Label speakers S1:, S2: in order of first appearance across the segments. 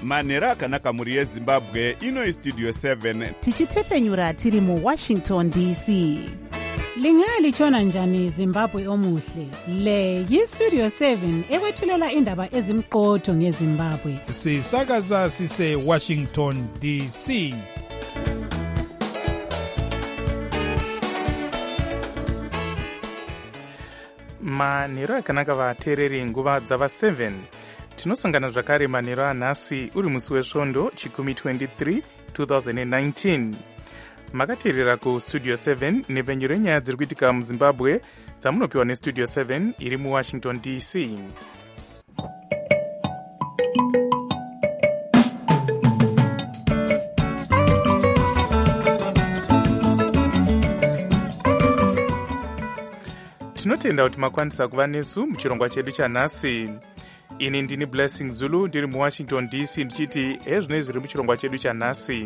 S1: manhero akanaka mhuri yezimbabwe. Ino Studio 7
S2: tichitefenyura tiri muWashington DC.
S3: Lingalitshona njani Zimbabwe omuhle? Le yiStudio 7 ekwethulela indaba ezimqotho ngeZimbabwe.
S4: Sisakaza sise Washington DC.
S5: Manhero akanaka vateereri nguva dzava 7. Tinosangana zvakare manhero anhasi uri musi wesvondo chikumi 23 2019. Makateerera kuStudio 7 nepfenyuro renyaya dziri kuitika muZimbabwe dzamunopiwa neStudio 7 iri muWashington DC. Tinotenda kuti makwanisa kuva nesu muchirongwa chedu chanhasi. Ini ndini Blessing Zulu ndiri muWashington DC ndichiti ezvinoi zviri muchirongwa chedu chanhasi.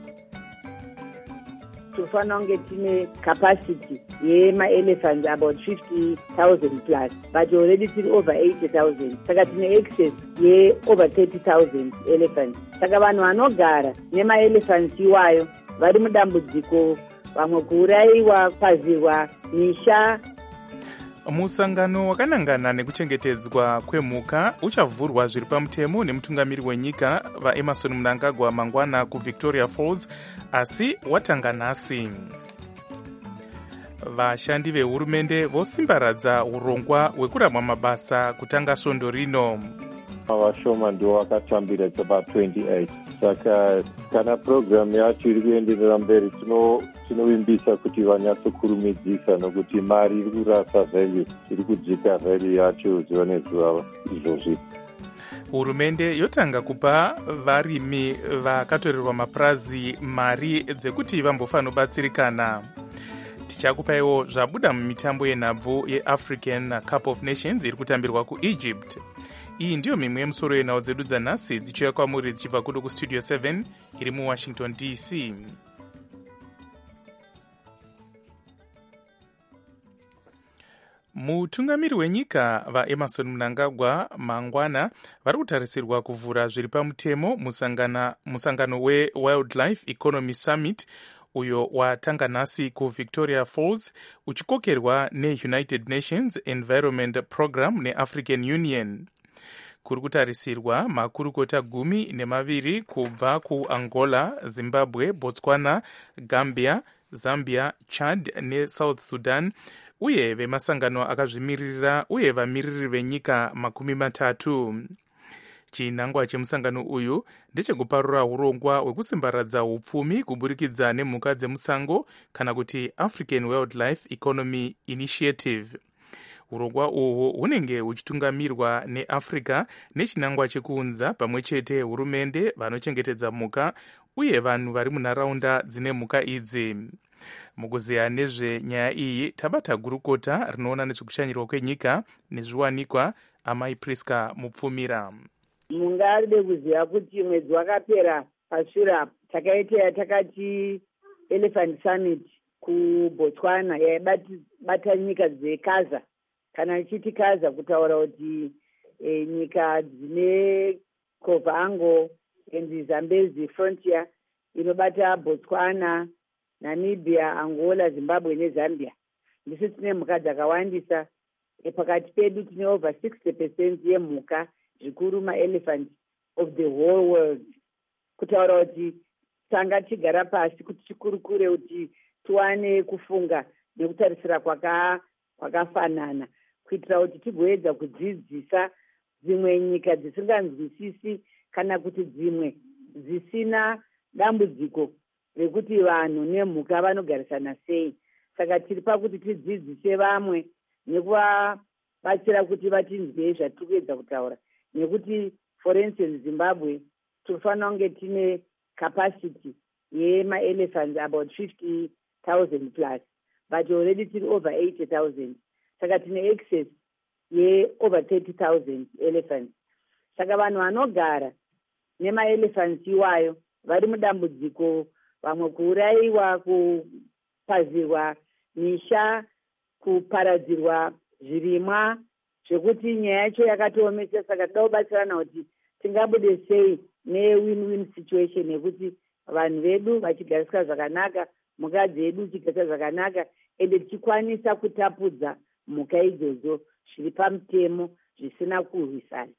S6: Tofanira kunge tine capacity yema-elephants about 50,000 plus, but already tiri over 80,000. Saka tine excess over 30,000 elephants. Saka vanhu vanogara nema-elephants iwayo vari mudambudziko, vamwe kuurayiwa, kwazirwa misha.
S5: Musangano wakanangana nekuchengetedzwa kwemhuka uchavhurwa zviri pamutemo nemutungamiri wenyika vaEmmerson Mnangagwa mangwana kuVictoria Falls, asi watanga nhasi. Vashandi vehurumende vosimbaradza urongwa hwekurambwa mabasa kutanga svondo rino.
S7: Vashoma ndivo vakatambira about 28. Saka kana program yacho iri kuenderera mberi tinovimbisa kuti vanyatsokurumidzisa, nokuti mari iri kurasa value, iri kudzika value yacho zuva nezuva izvozvi.
S5: Hurumende yotanga kupa varimi vakatorerwa mapurazi mari dzekuti vambofanobatsirikana. Tichakupaiwo zvabuda mumitambo yenhabvu yeAfrican Cup of Nations iri kutambirwa kuEgypt. Iyi ndiyo mimwe yemusoro yenhau dzedu dzanhasi dzichiuya kwamuri dzichibva kudo kuStudio 7 iri muWashington DC. Mutungamiri wenyika vaEmmerson Mnangagwa mangwana vari kutarisirwa kuvhura zviri pamutemo musangano weWildlife Economy Summit uyo watanga nhasi kuVictoria Falls uchikokerwa neUnited Nations Environment Program neAfrican Union. Kuri kutarisirwa makurukota 12 kubva kuAngola, Zimbabwe, Botswana, Gambia, Zambia, Chad neSouth Sudan, uye vemasangano akazvimirira uye vamiriri venyika 30. Chinangwa chemusangano uyu ndechekuparura urongwa hwekusimbaradza upfumi kuburikidza nemhuka dzemusango kana kuti African Wildlife Economy Initiative. Urongwa uhwu hunenge huchitungamirwa neAfrica nechinangwa chekuunza pamwe chete hurumende, vanochengetedza mhuka uye vanhu vari munharaunda dzine mhuka idzi. Mukuziya nezvenyaya iyi tabata gurukota rinoona nezvekushanyirwa kwenyika nezviwanikwa Amai Priska Mupfumira.
S6: Mungaride kuziva kuti mwedzi wakapera pashure takati Elephant Summit kuBotswana yaibata nyika dzekaza. Kana ichiti kaza kutaura kuti nyika dzine Kovango and Zambezi frontier inobata Botswana, Namibia, Angola, Zimbabwe neZambia. Ndiso tine mhuka dzakawandisa. Pakati pedu tine over 60% yemhuka zvikuru ma-elephants of the whole world. Kutaura kuti tanga tigara pasi kuti tikurukure kuti tuwane kufunga nekutarisira kwakafanana, kuitira kuti tigoedza kudzidzisa dzimwe nyika dzisinganzwisisi kana kuti dzimwe dzisina dambudziko rekuti vanhu nemhuka vanogarisana sei. Saka tiri pakuti tidzidzise vamwe nekuvabatsira kuti vatinzwe zvatiri kuedza kutaura, nekuti for instance Zimbabwe tofanira kunge tine capacity yema-elephants about 50,000 plus, but already tiri over 80,000. Saka tine excess over 30,000 elephants. Saka vanhu vanogara nema-elephants iwayo vari mudambudziko, vamwe kuurayiwa, kupazirwa misha, kuparadzirwa zvirimwa, zvekuti nyaya yacho yakatoomesa. Saka toda kubatsirana kuti tingabude sei ne-win-win situation yekuti vanhu vedu vachigarisika zvakanaka, mhuka dzedu dzichigarisika zvakanaka, ende tichikwanisa kutapudza mhuka idzodzo zviri pamutemo zvisina kurwisana.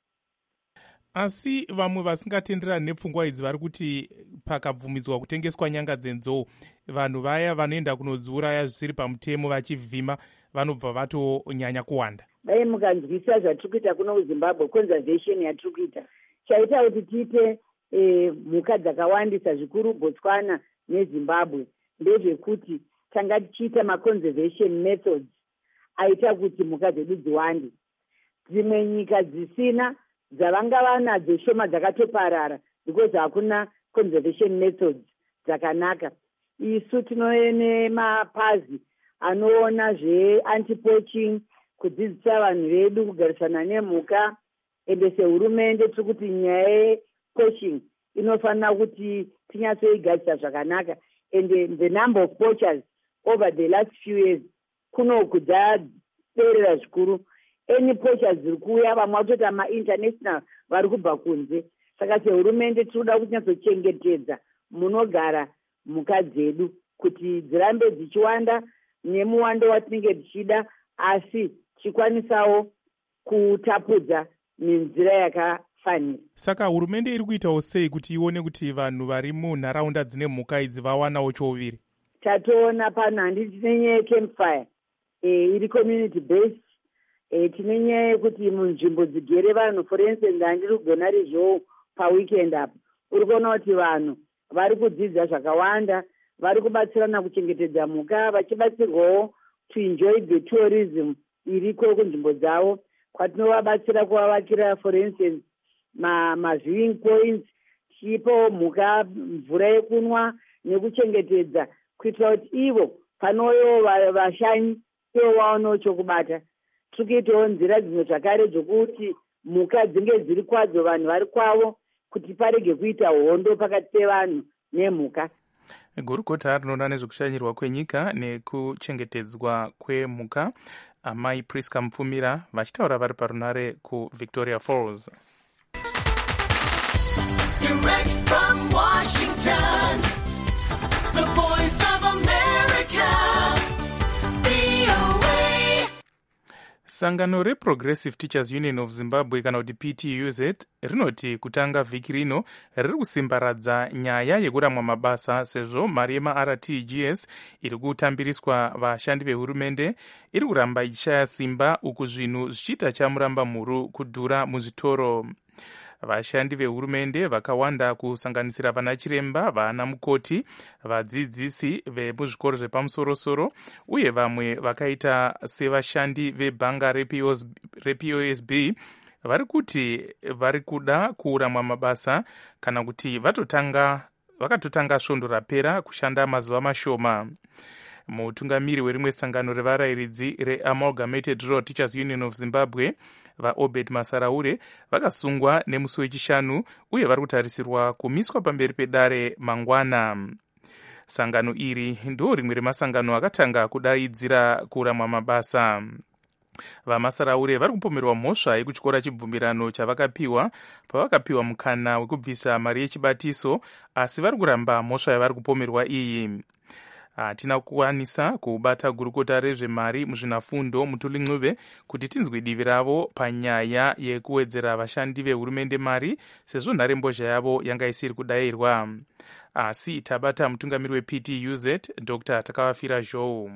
S5: Asi vamwe vasingatenderani nepfungwa idzi vari kuti pakabvumidzwa kutengeswa nyanga dzenzou, vanhu vaya vanoenda kunodziuraya zvisiri pamutemo vachivhima vanobva vatonyanya kuwanda.
S6: Dai mukanzwisa zvatiri kuita kuno kuZimbabwe, conservation yatiri kuita, chaita kuti tiite mhuka dzakawandisa zvikuru Botswana neZimbabwe ndezvekuti tanga tichiita maconservation methods aita kuti mhuka dzedu dziwande. Dzimwe nyika dzisina dzavanga vanadzo shoma dzakatoparara because hakuna conservation methods dzakanaka. Isu tinoene mapazi anoona zve-anti-poaching, kudzidzisa vanhu vedu kugarisana nemhuka, ende sehurumende tiri kuti nyaya ye-poaching inofanira kuti tinyatsoigarisa zvakanaka, and the number of poachers over the last few years kunoku dzaderera zvikuru. Any poachers dziri kuuya vamwe vatota ma-international vari kubva kunze. Saka sehurumende tinoda kunyatsochengedza munogara mhuka dzedu kuti dzirambe dzichiwanda nemuwando watinenge tichida, asi tichikwanisawo kutapudza nenzira yakafanira.
S5: Saka hurumende iri kuitawo sei kuti ione kuti vanhu vari munharaunda dzine mhuka idzi vawanawo chouviri?
S6: Tatoona pano handiti tine nyaya yecampfire iri community based. Tine nyaya yekuti munzvimbo dzigere vanhu, for instance handiri kugona rizvowo paweekend apo, uri kuona kuti vanhu vari kudzidza zvakawanda, vari kubatsirana kuchengetedza mhuka, vachibatsirwawo to enjoy the tourism iriko kunzvimbo dzavo, kwatinovabatsira kuvavakira for instance ma-viewing points, tichipawo mhuka mvura yekunwa nekuchengetedza, kuitira kuti ivo panouyo vashanyi ivo vaonewo chokubata. Tikuitawo nzira dzimwe zvakare dzokuti mhuka dzinge dziri kwadzo, vanhu vari kwavo, kuti parege kuita hondo pakati pevanhu nemhuka.
S5: Gurukota rinoona nezvekushanyirwa kwenyika nekuchengetedzwa kwemhuka, amai Priska Mupfumira, vachitaura vari parunare kuVictoria Falls.
S8: Direct from Washington, the voice of America, VOA.
S5: Sangano reProgressive Teachers Union of Zimbabwe kana kuti PTUZ rinoti kutanga vhiki rino riri kusimbaradza nyaya yekuramwa mabasa, sezvo mari yemaRTGS iri kutambiriswa vashandi vehurumende iri kuramba ichishaya simba, uku zvinhu zvichiita chamuramba mhuru kudhura muzvitoro. Vashandi vehurumende vakawanda kusanganisira vana chiremba, vana mukoti, vadzidzisi vemuzvikoro zvepamusoro-soro uye vamwe vakaita sevashandi vebhanga rePOSB vari kuti vari kuda kuramwa mabasa kana kuti vakatotanga svondo rapera kushanda mazuva mashoma. Mutungamiri werimwe sangano revarayiridzi reAmalgamated Rural Teachers Union of Zimbabwe, vaObed Masaraure, vakasungwa nemusi wechishanu uye vari kutarisirwa kumiswa pamberi pedare mangwana. Sangano iri ndo rimwe remasangano akatanga kudaidzira kuramwa mabasa. VaMasaraure vari kupomerwa mhosva yekutyora chibvumirano chavakapiwa pavakapiwa mukana wekubvisa mari yechibatiso, asi vari kuramba mhosva yavari kupomerwa iyi. Hatina kukwanisa kubata gurukota rezvemari muzvinafundo Mutuli Ncube kuti tinzwe divi ravo panyaya yekuwedzera vashandi vehurumende mari, sezvo nharembozha yavo yanga isiri kudayirwa. Asi tabata mutungamiri wePTUZ Dr. Takavafira Zhou.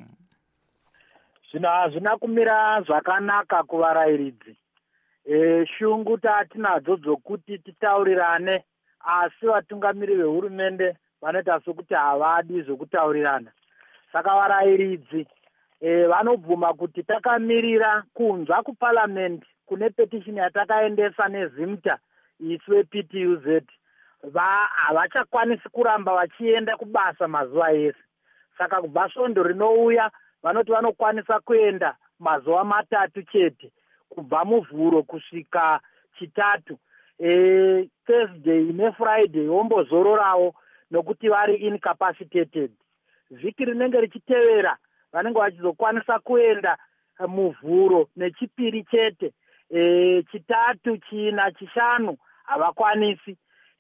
S9: Zvino hazvina kumira zvakanaka kuvarayiridzi. Shungu tatinadzo dzokuti titaurirane, asi vatungamiri vehurumende vanoita sokuti havadi zvokutaurirana. Saka varayiridzi vanobvuma kuti takamirira kunzwa kuparliament kune petition yatakaendesa neZimta isu vePTUZ, havachakwanisi kuramba vachienda kubasa mazuva ese. Saka kubva svondo rinouya vanoti vanokwanisa kuenda mazuva matatu chete, kubva muvhuro kusvika chitatu, Thursday neFriday vombozororawo nokuti vari incapacitated. Vhiki rinenge richitevera vanenge vachizokwanisa kuenda muvhuro nechipiri chete, chitatu, china, chishanu havakwanisi.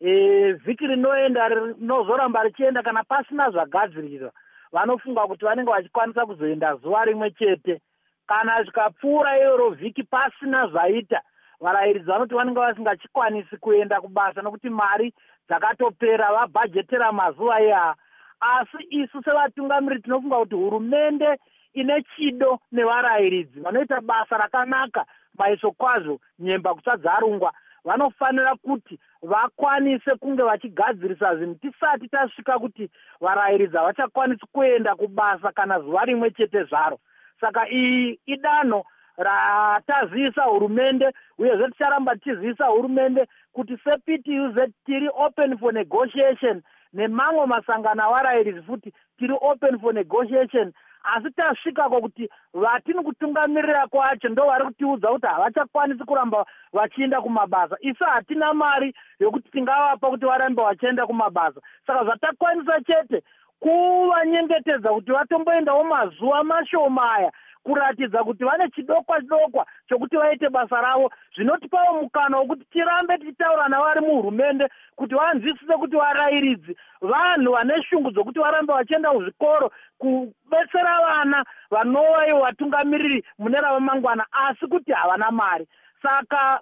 S9: vhiki rinoenda rinozoramba richienda kana pasina zvagadzirirwa vanofunga kuti vanenge vachikwanisa kuzoenda zuva rimwe chete. Kana zvikapfuura iro vhiki pasina zvaita, varayiridzi vanoti vanenge vasingachikwanisi kuenda kubasa nokuti mari dzakatopera, vabhajetera mazuva iya. Asi isu sevatungamiriri tinofunga kuti hurumende ine chido nevarayiridzi vanoita basa rakanaka maiso kwazvo nyemba kusadzarungwa, vanofanira kuti vakwanise kunge vachigadzirisa zvinhu tisati tasvika kuti varayiridzi havachakwanisi kuenda kubasa kana zuva rimwe chete zvaro. Saka iyi idanho ratazivisa hurumende, uyezve ticharamba tichizivisa hurumende kuti sePTUZ tiri open for negotiation nemamwe masangano avarayiridzi futi tiri open for negotiation. Asi tasvikako kuti vatini kutungamirira kwacho ndo vari kutiudza kuti havachakwanisi kuramba vachienda kumabasa. Isu hatina mari yokuti tingavapa kuti varambe vachienda kumabasa. Saka zvatakwanisa chete kuvanyengetedza kuti vatomboendawo mazuva mashoma aya kuratidza kuti vane chidokwa chokuti vaite basa ravo. Zvinotipawo mukana wokuti tirambe tichitaura navari muhurumende kuti vanzwisise kuti varayiridzi vanhu vane shungu dzokuti varambe vachienda kuzvikoro kubetsera vana vanova ivo vatungamiriri mune ramamangwana, asi kuti havana mari. Saka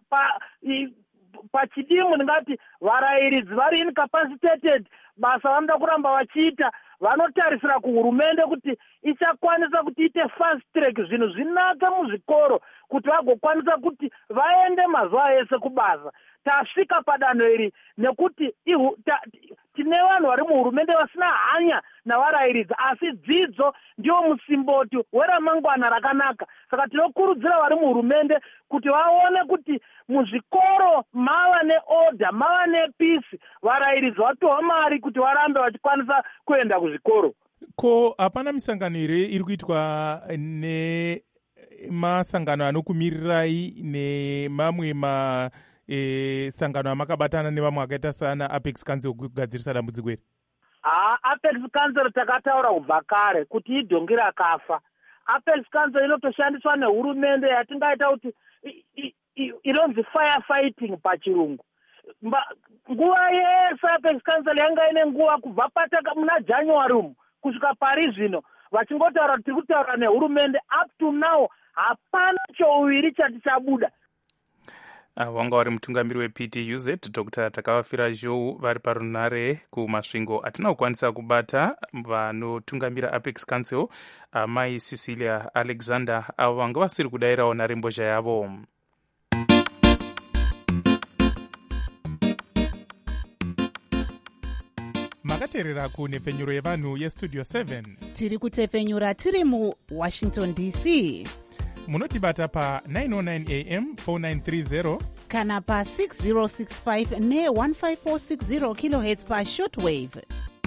S9: pachidimbu ndingati varayiridzi vari incapacitated, basa vanoda kuramba vachiita. Vanotarisira kuhurumende kuti ichakwanisa kuti ite fast track zvinhu zvinake muzvikoro kuti vagokwanisa kuti vaende mazuva ese kubasa. Tasvika padanho iri nekuti tine vanhu vari muhurumende vasina hanya navarayiridzi, asi dzidzo ndiwo musimboti weramangwana rakanaka. Saka tinokurudzira vari muhurumende kuti vaone kuti muzvikoro mava neorder, mava nepisi, varayiridzi vatohwa mari kuti varambe vachikwanisa kuenda kuzvikoro.
S5: Ko hapana misangano here iri kuitwa nemasangano anokumirirai nemamwe sangano amakabatana nevamwe akaita sana Apex Council kugadzirisa dambudziko iri?
S9: Apex Council takataura kubva kare kuti idhongi rakafa. Apex Council inotoshandiswa nehurumende yatingaita kuti inonzi firefighting pachirungu. Nguva yese Apex Council yanga ine nguva kubva muna January umu kusvika pari zvino vachingotaura kuti tiri kutaura nehurumende. Up to now hapana chouviri chati chabuda.
S5: Wanga wari mutungamiri wePTUZ Dr. Takavafira Zhou vari parunare kumasvingo atina kukwanisa kubata vanotungamira Apex Council, Mai Cecilia Alexander, avo vanga vasiri kudayirawo nharembozha yavo. Makateerera kunhepfenyuro yevanhu yestudio 7.
S2: Tiri kutepfenyura tiri muWashington DC.
S5: Munotibata pa 909 AM 4930
S2: kana pa 6065 ne 15460 kHz pa shortwave.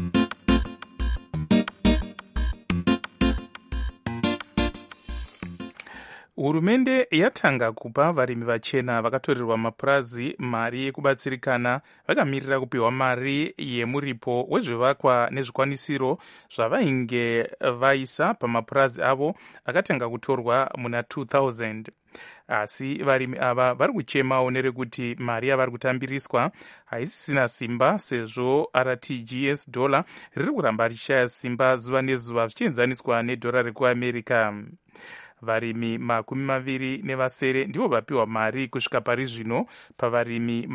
S5: Hurumende yatanga kupa varimi vachena vakatorerwa mapurazi mari yekubatsirikana vakamirira kupiwa mari yemuripo wezvivakwa nezvikwanisiro zvavainge vaisa pamapurazi avo akatanga kutorwa muna 2000. Asi varimi ava vari kuchemawo nerekuti mari yavari kutambiriswa haisisina simba sezvo RTGS dollar riri kuramba richishaya simba zuva nezuva zvichienzaniswa nedhora rekuAmerica. Varimi 20 ndivo vapiwa mari kusvika pari zvino pavarimi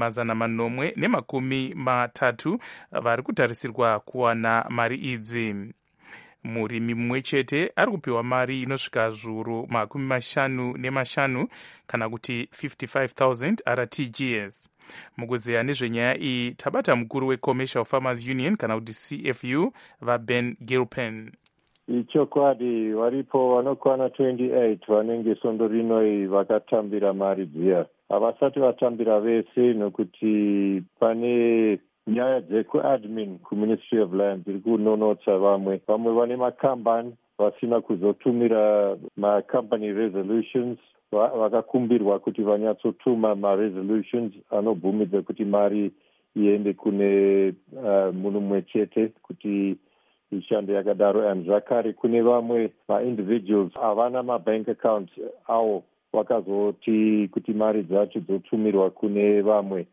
S5: 930 vari kutarisirwa kuwana mari idzi. Murimi mumwe chete ari kupiwa mari inosvika zviuru 55 kana kuti 55,000 RTGS. Mukuzeya nezvenyaya iyi tabata mukuru weCommercial Farmers Union kana kuti CFU vaBen Gilpen.
S7: Ichokwadi varipo vanokwana 28 vanenge sondo rinoi vakatambira mari dziya. Havasati vatambira vese nokuti pane nyaya dzekuadmin kuMinistry of Land dziri kunonotsa vamwe vane makambani vasina kuzotumira macompany resolutions, vakakumbirwa kuti vanyatsotuma maresolutions anobvumidza kuti mari iende kune munhu mumwe chete kuti ishando yakadaro. And zvakare kune vamwe individuals havana mabank accounts avo vakazoti kuti mari dzacho dzotumirwa kune vamwe.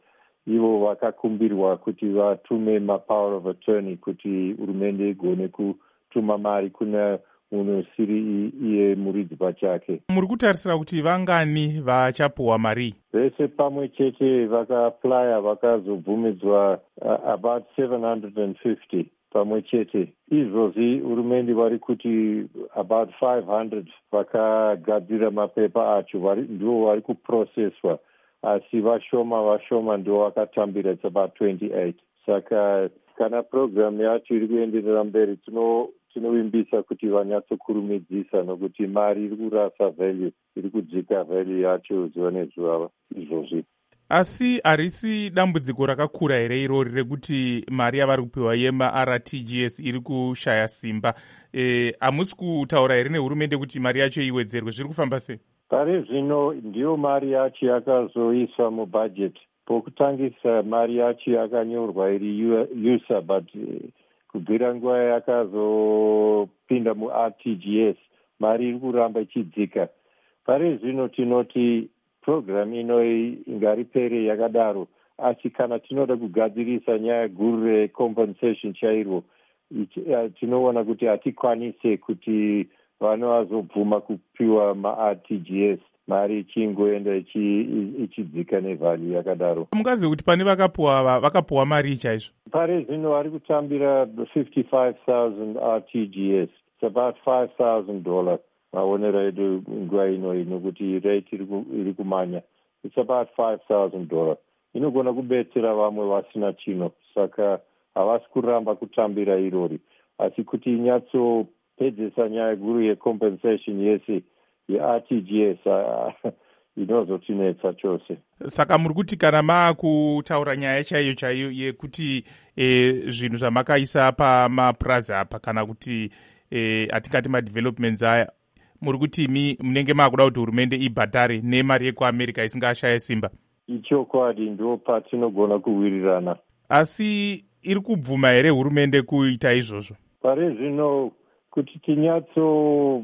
S7: ivo vakakumbirwa kuti vatume mapower of attorney kuti hurumende igone kutuma mari kuna munhu usiri iye muridzi pachake.
S5: Muri kutarisira kuti vangani vachapuwa mari?
S7: Vese pamwe chete vakaaplya vakazobvumidzwa about 750 pamwe chete. Izvozvi hurumende vari kuti about 500 vakagadzira mapepa acho ndivo vari kuprocesswa, asi vashoma ndo vakatambira. It's about 28. Saka kana program yacho iri kuenderera mberi tinovimbisa kuti vanyatsokurumidzisa, nokuti mari iri kurasa value, iri kudzika value yacho zuva nezuva izvozvi.
S5: Asi harisi dambudziko rakakura here irori rekuti mari yavari kupiwa yema-RTGS iri kushaya simba? Hamusi kutaura here nehurumende kuti mari yacho iwedzerwe? Zviri kufamba sei?
S7: Pari zvino ndiyo mari yacho yakazoiswa mubudget. Pokutangisa mari yacho yakanyorwa iri user, but kubvira nguva yakazopinda mu-RTGS mari iri kuramba ichidzika. Pari zvino tinoti program inoi ingaripere yakadaro, asi kana tinoda kugadzirisa nyaya guru recompensation chairwo, tinoona kuti hatikwanise kuti vano vazobvuma kupiwa ma-RTGS mari ichingoenda ichidzika nevalue yakadaro.
S5: Mungazivi kuti pane vakapuwa mari chaizvo?
S7: Pari zvino vari kutambira 55,000 RTGS. It's about $5,000. Maonero edu nguva inoi nokuti rate iri kumanya. It's about $5,000. Inogona kubetsera vamwe vasina chino, saka havasi kuramba kutambira irori, asi kuti inyatsopedzesa nyaya guru yecompensation yese ye-RTGS inozotinetsa chose.
S5: Saka muri kuti kana maakutaura nyaya chaiyo yekuti zvinhu zvamakaisa pamapurazi apa, kana kuti hatingati madevelopments aya, muri kuti munenge maakuda kuti hurumende ibhadhare nemari yekuamerica isingashaya simba?
S7: Ichokwadi, ndo patinogona kuwirirana.
S5: Asi iri kubvuma here hurumende kuita izvozvo?
S7: Pari zvino kuti tinyatso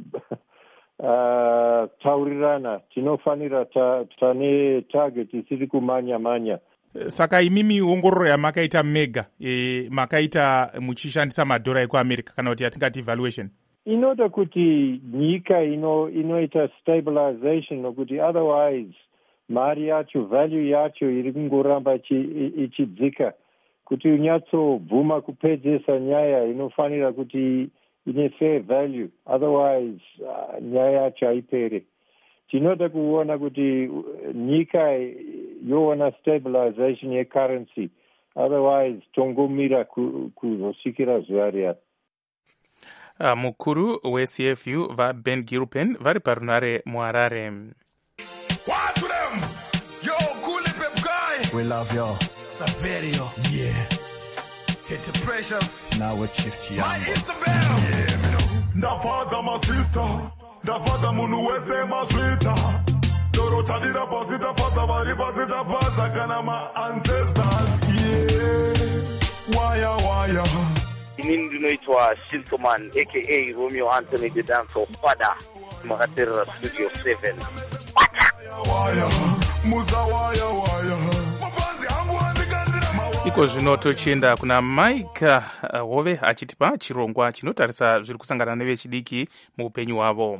S7: taurirana, tinofanira tane target isiri kumanya.
S5: Saka imimi ongororo yamakaita mega, makaita muchishandisa madhora ekuamerica, kana kuti yatingati evaluation,
S7: inoda kuti nyika inoita stabilization, nokuti otherwise mari yacho, value yacho iri kungoramba ichidzika. Kuti unyatsobvuma kupedzesa nyaya inofanira kuti ine fair value, otherwise nyaya yacho haipere. Tinoda kuona kuti nyika yoona stabilization yecurrency, otherwise tongomira kuzosvikira zuva riya.
S5: Mukuru weCFU vaBen Gilpin vari parunare muHarare.
S8: We love y'all. Saverio. Yeah. Tete Precious. Now with Chief Chiambo. My Isabel. Yeah, me know. Ndafaza my sister. Ndafaza munu wese maswita. Dorota dira pasita faza bari pasita faza kana my ancestors. Yeah. Waya.
S10: Inini ndinoitwa Shintoman aka Romeo Anthony the Dancer Father. Makaterera Studio 7.
S8: Waya. Muza waya.
S5: Iko zvino tochienda kuna Mike Hove achitipa chirongwa chinotarisa zviri kusangana nevechidiki muupenyu hwavo.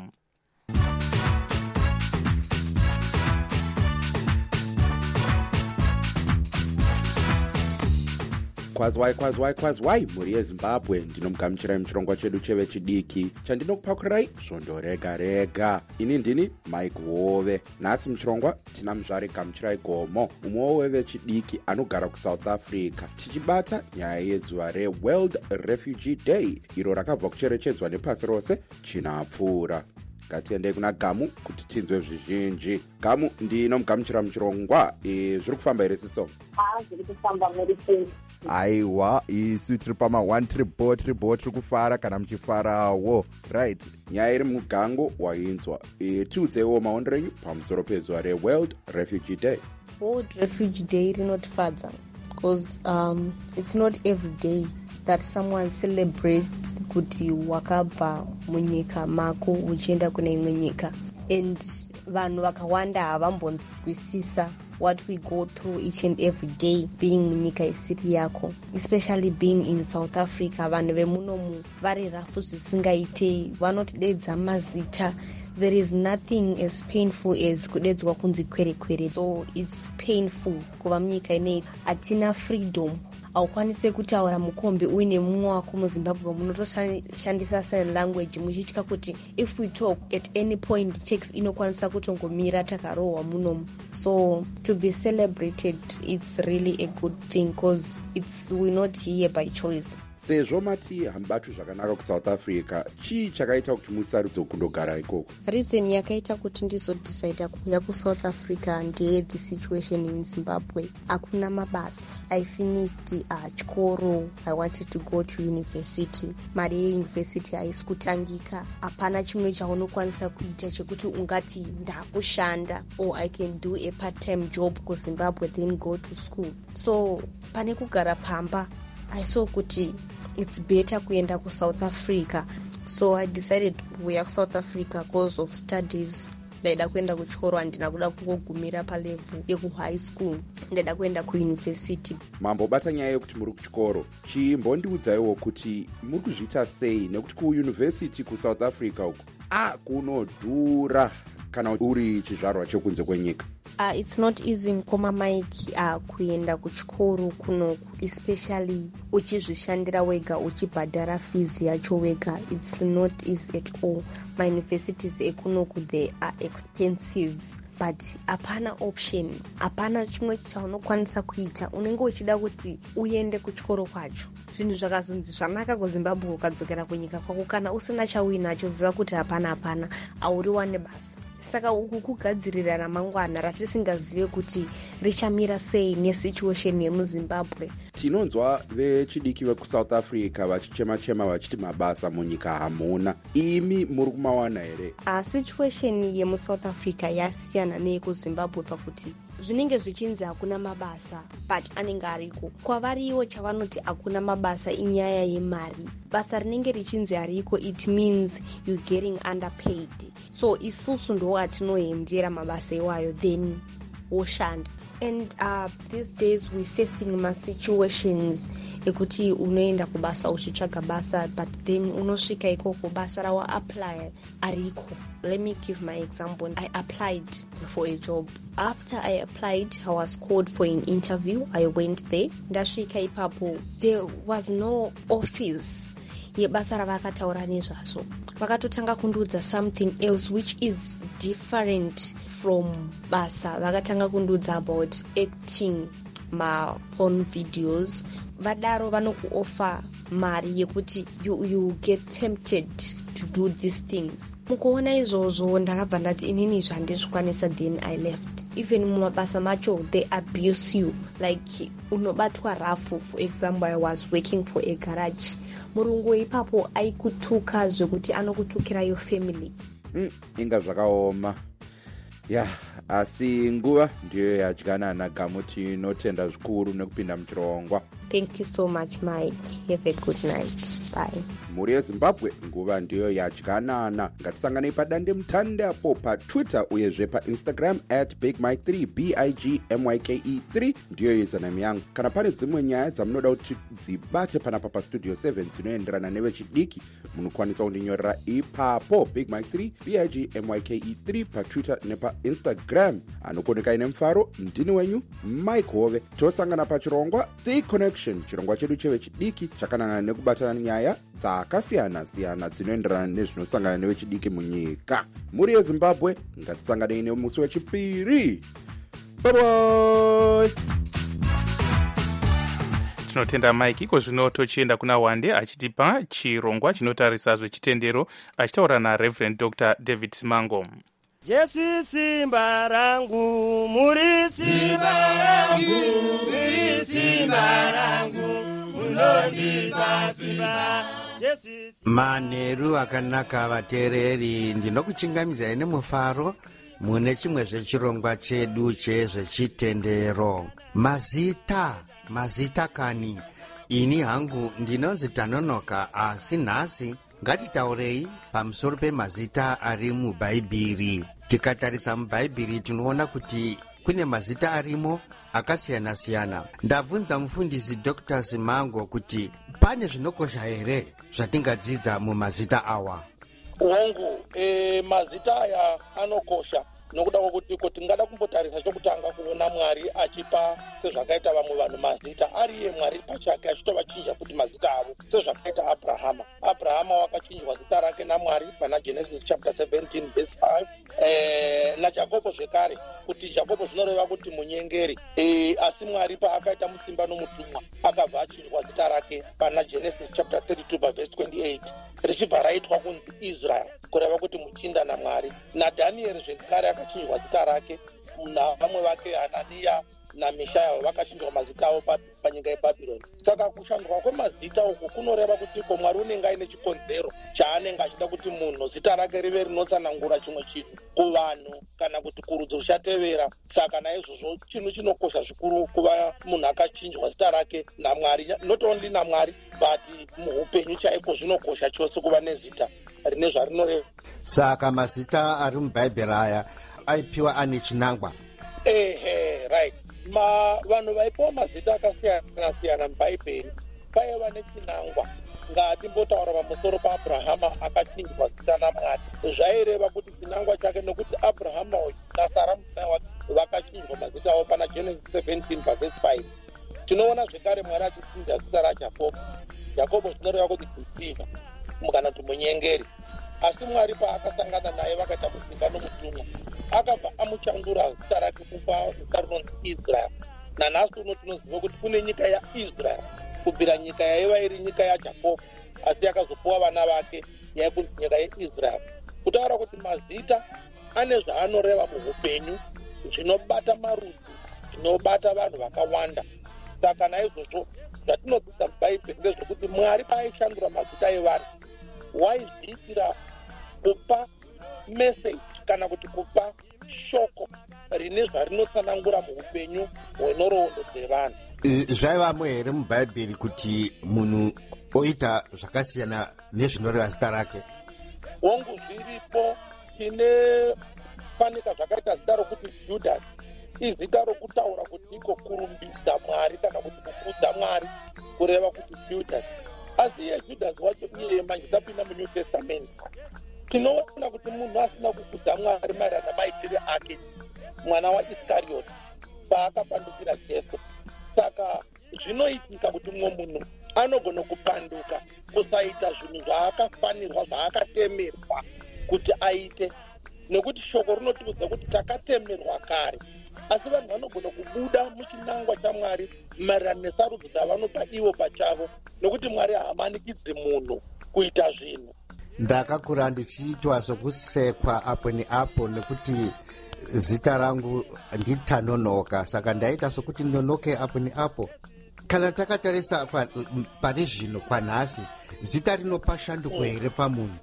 S11: Kwazwai mhuri yeZimbabwe, ndinomugamuchirai muchirongwa chedu chevechidiki chandinokupakurirai svondo rega. Ini ndini Mike Hove. Nhasi muchirongwa tina muzvare gamuchirai Gomo, umwewo wevechidiki anogara kuSouth Africa, tichibata nyaya yezuva reWorld Refugee Day, iro rakabva kucherechedzwa nepasi rose chinapfuura. Ngatiendei kuna Gamu kuti tinzwe zvizhinji. Gamu, ndinomugamuchira muchirongwa. Zviri kufamba here sister?
S12: Zviri kufamba medicine.
S13: Aiwa, isu tiri pama 1 tribo tiri kufara kana muchifarawo, right?
S11: Nyaya iri mugango wainzwa. Tiudzewo maondero enyu pamusoro pezuva reWorld Refugee Day.
S12: World Refugee Day rinotifadza because it's not every day that someone celebrates kuti wakabva munyika mako uchienda kune imwe nyika, and vanhu vakawanda havambonzwisisa what we go through each and every day being munyika isiri yako, especially being in South Africa. Vanhu vemunomu vari rafu zvisingaitei, vanotidedza mazita. There is nothing as painful as kudedzwa kunzi kwere. So it's painful kuva munyika inei atina freedom. Haukwanise kutaura mukombe uine mumwe wako muZimbabwe munotoshandisa sign language muchitya kuti if we talk at any point text inokwanisa kutongomira takarohwa munomu. So to be celebrated, it's really a good thing because we're not here by choice.
S11: Sezvo mati hambatu zvakanaka kuSouth Africa, chii chakaita kuti musarudze kundogara ikoko?
S12: Reason yakaita kuti ndizodecide kuuya kuSouth Africa ndeye the situation in Zimbabwe. Hakuna mabasa. I finished chikoro. I wanted to go to university. Mari yeuniversity haisi kutangika. Hapana chimwe chaunokwanisa kuita chekuti ungati ndakushanda, or I can do a part-time job kuZimbabwe then go to school. So pane kugara pamba, I saw kuti it's better kuenda ku South Africa. So I decided kuuya ku South Africa because of studies. Ndaida kuenda kuchikoro, handina kuda kungogumira palevel yeku high school, ndaida kuenda ku university.
S11: Mambo bata nyaya yekuti muri kuchikoro, chimbondiudzaiwo kuti muri kuzviita sei, nekuti ku university ku South Africa uko kunodhura kana uri chizvarwa chekunze kwenyika.
S12: It's not easy mukoma Mike kuenda kuchikoro kunoku, especially uchizvishandira wega, uchibhadhara fees yacho wega. It's not easy at all. My universities ekunoku, they are expensive, but hapana option, hapana chimwe chaunokwanisa kuita. Unenge uchida kuti uende kuchikoro kwacho. Zvinhu zvakazonzi zvanaka kuZimbabwe ukadzokera kunyika kwako, kana usina chauinacho ziva kuti hapana auriwane basa. Saka uku kugadzirira ramangwana ratisingazive kuti richamira sei nesituation yemuZimbabwe.
S11: Tinonzwa vechidiki vekuSouth Africa vachichema vachiti mabasa munyika hamuna. Imi muri kumawana here?
S12: Situation yemuSouth Africa yasiyana neyekuZimbabwe pakuti zvinenge zvichinzi hakuna mabasa, but anenge ariko. Kwavariwo chavanoti hakuna mabasa inyaya yemari. Basa rinenge richinzi hariko, it means you're getting underpaid. So isusu ndo atinoendera mabasa iwayo then woshanda. And these days we're facing my situations ekuti unoenda kubasa uchitsvaga basa, but then unosvika ikoko basa rawa apply ariko. Let me give my example. I applied for a job. After I applied, I was called for an interview. I went there. Ndasvika ipapo, there was no office yebasa ravakataura nezvazvo. Vakatotanga kundiudza something else which is different from basa. Vakatanga kundiudza about acting ma porn videos. Vadaro vanokuoffer mari yekuti you get tempted to do these things. Mukuona izvozvo ndakabva ndati inini zvandizvikwanisa, then I left. Even mumabasa macho they abuse you, like unobatwa rafu. For example, I was working for a garage. Murungu ipapo aikutuka zvekuti anokutukira your family.
S11: Inga zvakaoma. Asi nguva ndiyo yadyanana gamuti notenda zvikuru nekupinda muchirongwa.
S12: Thank you so much, Mike. Have a good night. Bye.
S11: Muri yeZimbabwe nguva ndiyo yadyanana. Ngatisanganei padande mutande apo paTwitter uyezve paInstagram @BigMike3 BIGMYKE3 ndiyo username yangu. Kana pane dzimwe nyaya dzamunoda kuti dzibate panapa paStudio 7 dzinoenderana nevechidiki, munokwanisa kundinyorera ipapo BigMike3 BIGMYKE3 paTwitter nepaInstagram. Anokoneka ine mfaro, ndini wenyu Mike Hove. Tosangana pachirongwa The Connection, chirongwa chedu chevechidiki chakanangana nekubatana nyaya dzakasiyana-siyana dzinoenderana nezvinosangana nevechidiki munyika. Muri yeZimbabwe, ngatisanganei nemusi wechipiri. Bye bye.
S5: Tinotenda Mike. Iko zvino tochienda kuna Wande achitipa chirongwa chinotarisa zvechitendero, achitaura naReverend Dr. David Simango.
S14: Jesu simba rangu, muri simba rangu, muri simba rangu, munondipa simba. Manheru akanaka vateereri, ndinokuchingamizai nemufaro mune chimwe zvechirongwa chedu chezvechitendero. Mazita kani. Ini hangu ndinonzi Tanonoka, asi nhasi ngatitaurei pamusoro pemazita ari mubhaibheri. Tikatarisa mubhaibheri tinoona kuti kune mazita arimo akasiyana-siyana. Ndabvunza mufundisi Dr. Simango kuti pane zvinokosha here zvatingadzidza mumazita awa.
S15: Hongu, mazita aya anokosha nokuda kwokuti tingada kumbotarisa chokutanga kuona Mwari achipa sezvakaita vamwe vanhu mazita ari iye Mwari pachake achitovachinja kuti mazita avo, sezvakaita Abrahama. Abrahama wakachinjwa zita rake naMwari pana Genesis chapter 17 verse 5. naJakobho zvekare kuti Jakobho zvinoreva kuti munyengeri, asi Mwari paakaita musimba nomutumwa akabva achinjwa zita rake pana Genesis chapter 32 verse 28 richibva raitwa kunzi Israel, kureva kuti muchinda naMwari. naDhanieri zvekare akachinjwa zita rake, navamwe vake Hananiya naMishael vakachinjwa mazita avo panyika yeBhabhironi. Saka kushandurwa kwemazita uku kunoreva kuti ko Mwari unenge aine chikonzero chaanenge achida kuti munhu zita rake rive rinotsanangura chimwe chinhu kuvanhu kana kuti kurudzi ruchatevera. Saka naizvozvo chinhu chinokosha zvikuru kuva munhu akachinjwa zita rake naMwari, not only naMwari but muupenyu chaiko zvinokosha chose kuva nezita rine zvarinoreva.
S14: Saka mazita ari mubhaibheri aya aipiwa ane chinangwa.
S15: Right. Vanhu vaipiwa mazita akasiyana-siyana mubhaibheri vaiva nechinangwa. Ngatimbotaura pamusoro paAbrahama akachinjwa zita naMwari. Zvaireva kuti chinangwa chake nekuti Abrahama naSara mudzimai wake vakachinjwa mazita avo pana Genesis 17 verse 5. Tinoona zvekare Mwari achichinja zita raJakobho. Jakobho zvinoreva kuti kusiva kana kuti munyengeri. Asi Mwari paakasangana naye vakaita musimba nomutumwa akabva amuchandura zita rake kupa zita rinonzi Israel. Nanhasi uno tinoziva kuti kune nyika yaIsrael, kubvira nyika yaiva iri nyika yaJakobho, asi yakazopuwa vana vake yaikunzi nyika yeIsrael. Kutaura kuti mazita ane zvaanoreva muupenyu, zvinobata marudzi, zvinobata vanhu vakawanda. Saka naizvozvo zvatinodzidza mubhaibheri ndezvekuti Mwari paaishandura mazita evanhu waizviitira kupa message kana kuti kupa shoko rine zvarinotsanangura muupenyu hwenhoroondo dzevanhu.
S14: Zvaivamo here mubhaibheri kuti munhu oita zvakasiyana nezvinoreva zita rake?
S15: Hongu, zviripo. Tinefanika zvakaita zita rokuti Judas, izita rokutaura kuti iko kurumbidza Mwari kana kuti kukudza Mwari, kureva kuti Judas. Asi iye Judas wacho iye manje tapinda muNew Testament tinoona kuti munhu asina kukudza Mwari maererano namaitire ake, mwana waIskarioti paakapandukira Jesu. Saka zvinoitika kuti mumwe munhu anogona kupanduka kusaita zvinhu zvaakafanirwa, zvaakatemerwa kuti aite, nekuti shoko rinotiudza kuti takatemerwa kare. Asi vanhu vanogona kubuda muchinangwa chaMwari maererano nesarudzi dzavanopa ivo pachavo, nekuti Mwari haamanikidzi munhu kuita zvinhu.
S14: Ndakakura ndichiitwa sokusekwa apo neapo nekuti zita rangu nditanonoka, saka ndaita sokuti nonoke apo neapo. Kana takatarisa pane zvino kwanhasi, zita rinopa shanduko here pamunhu?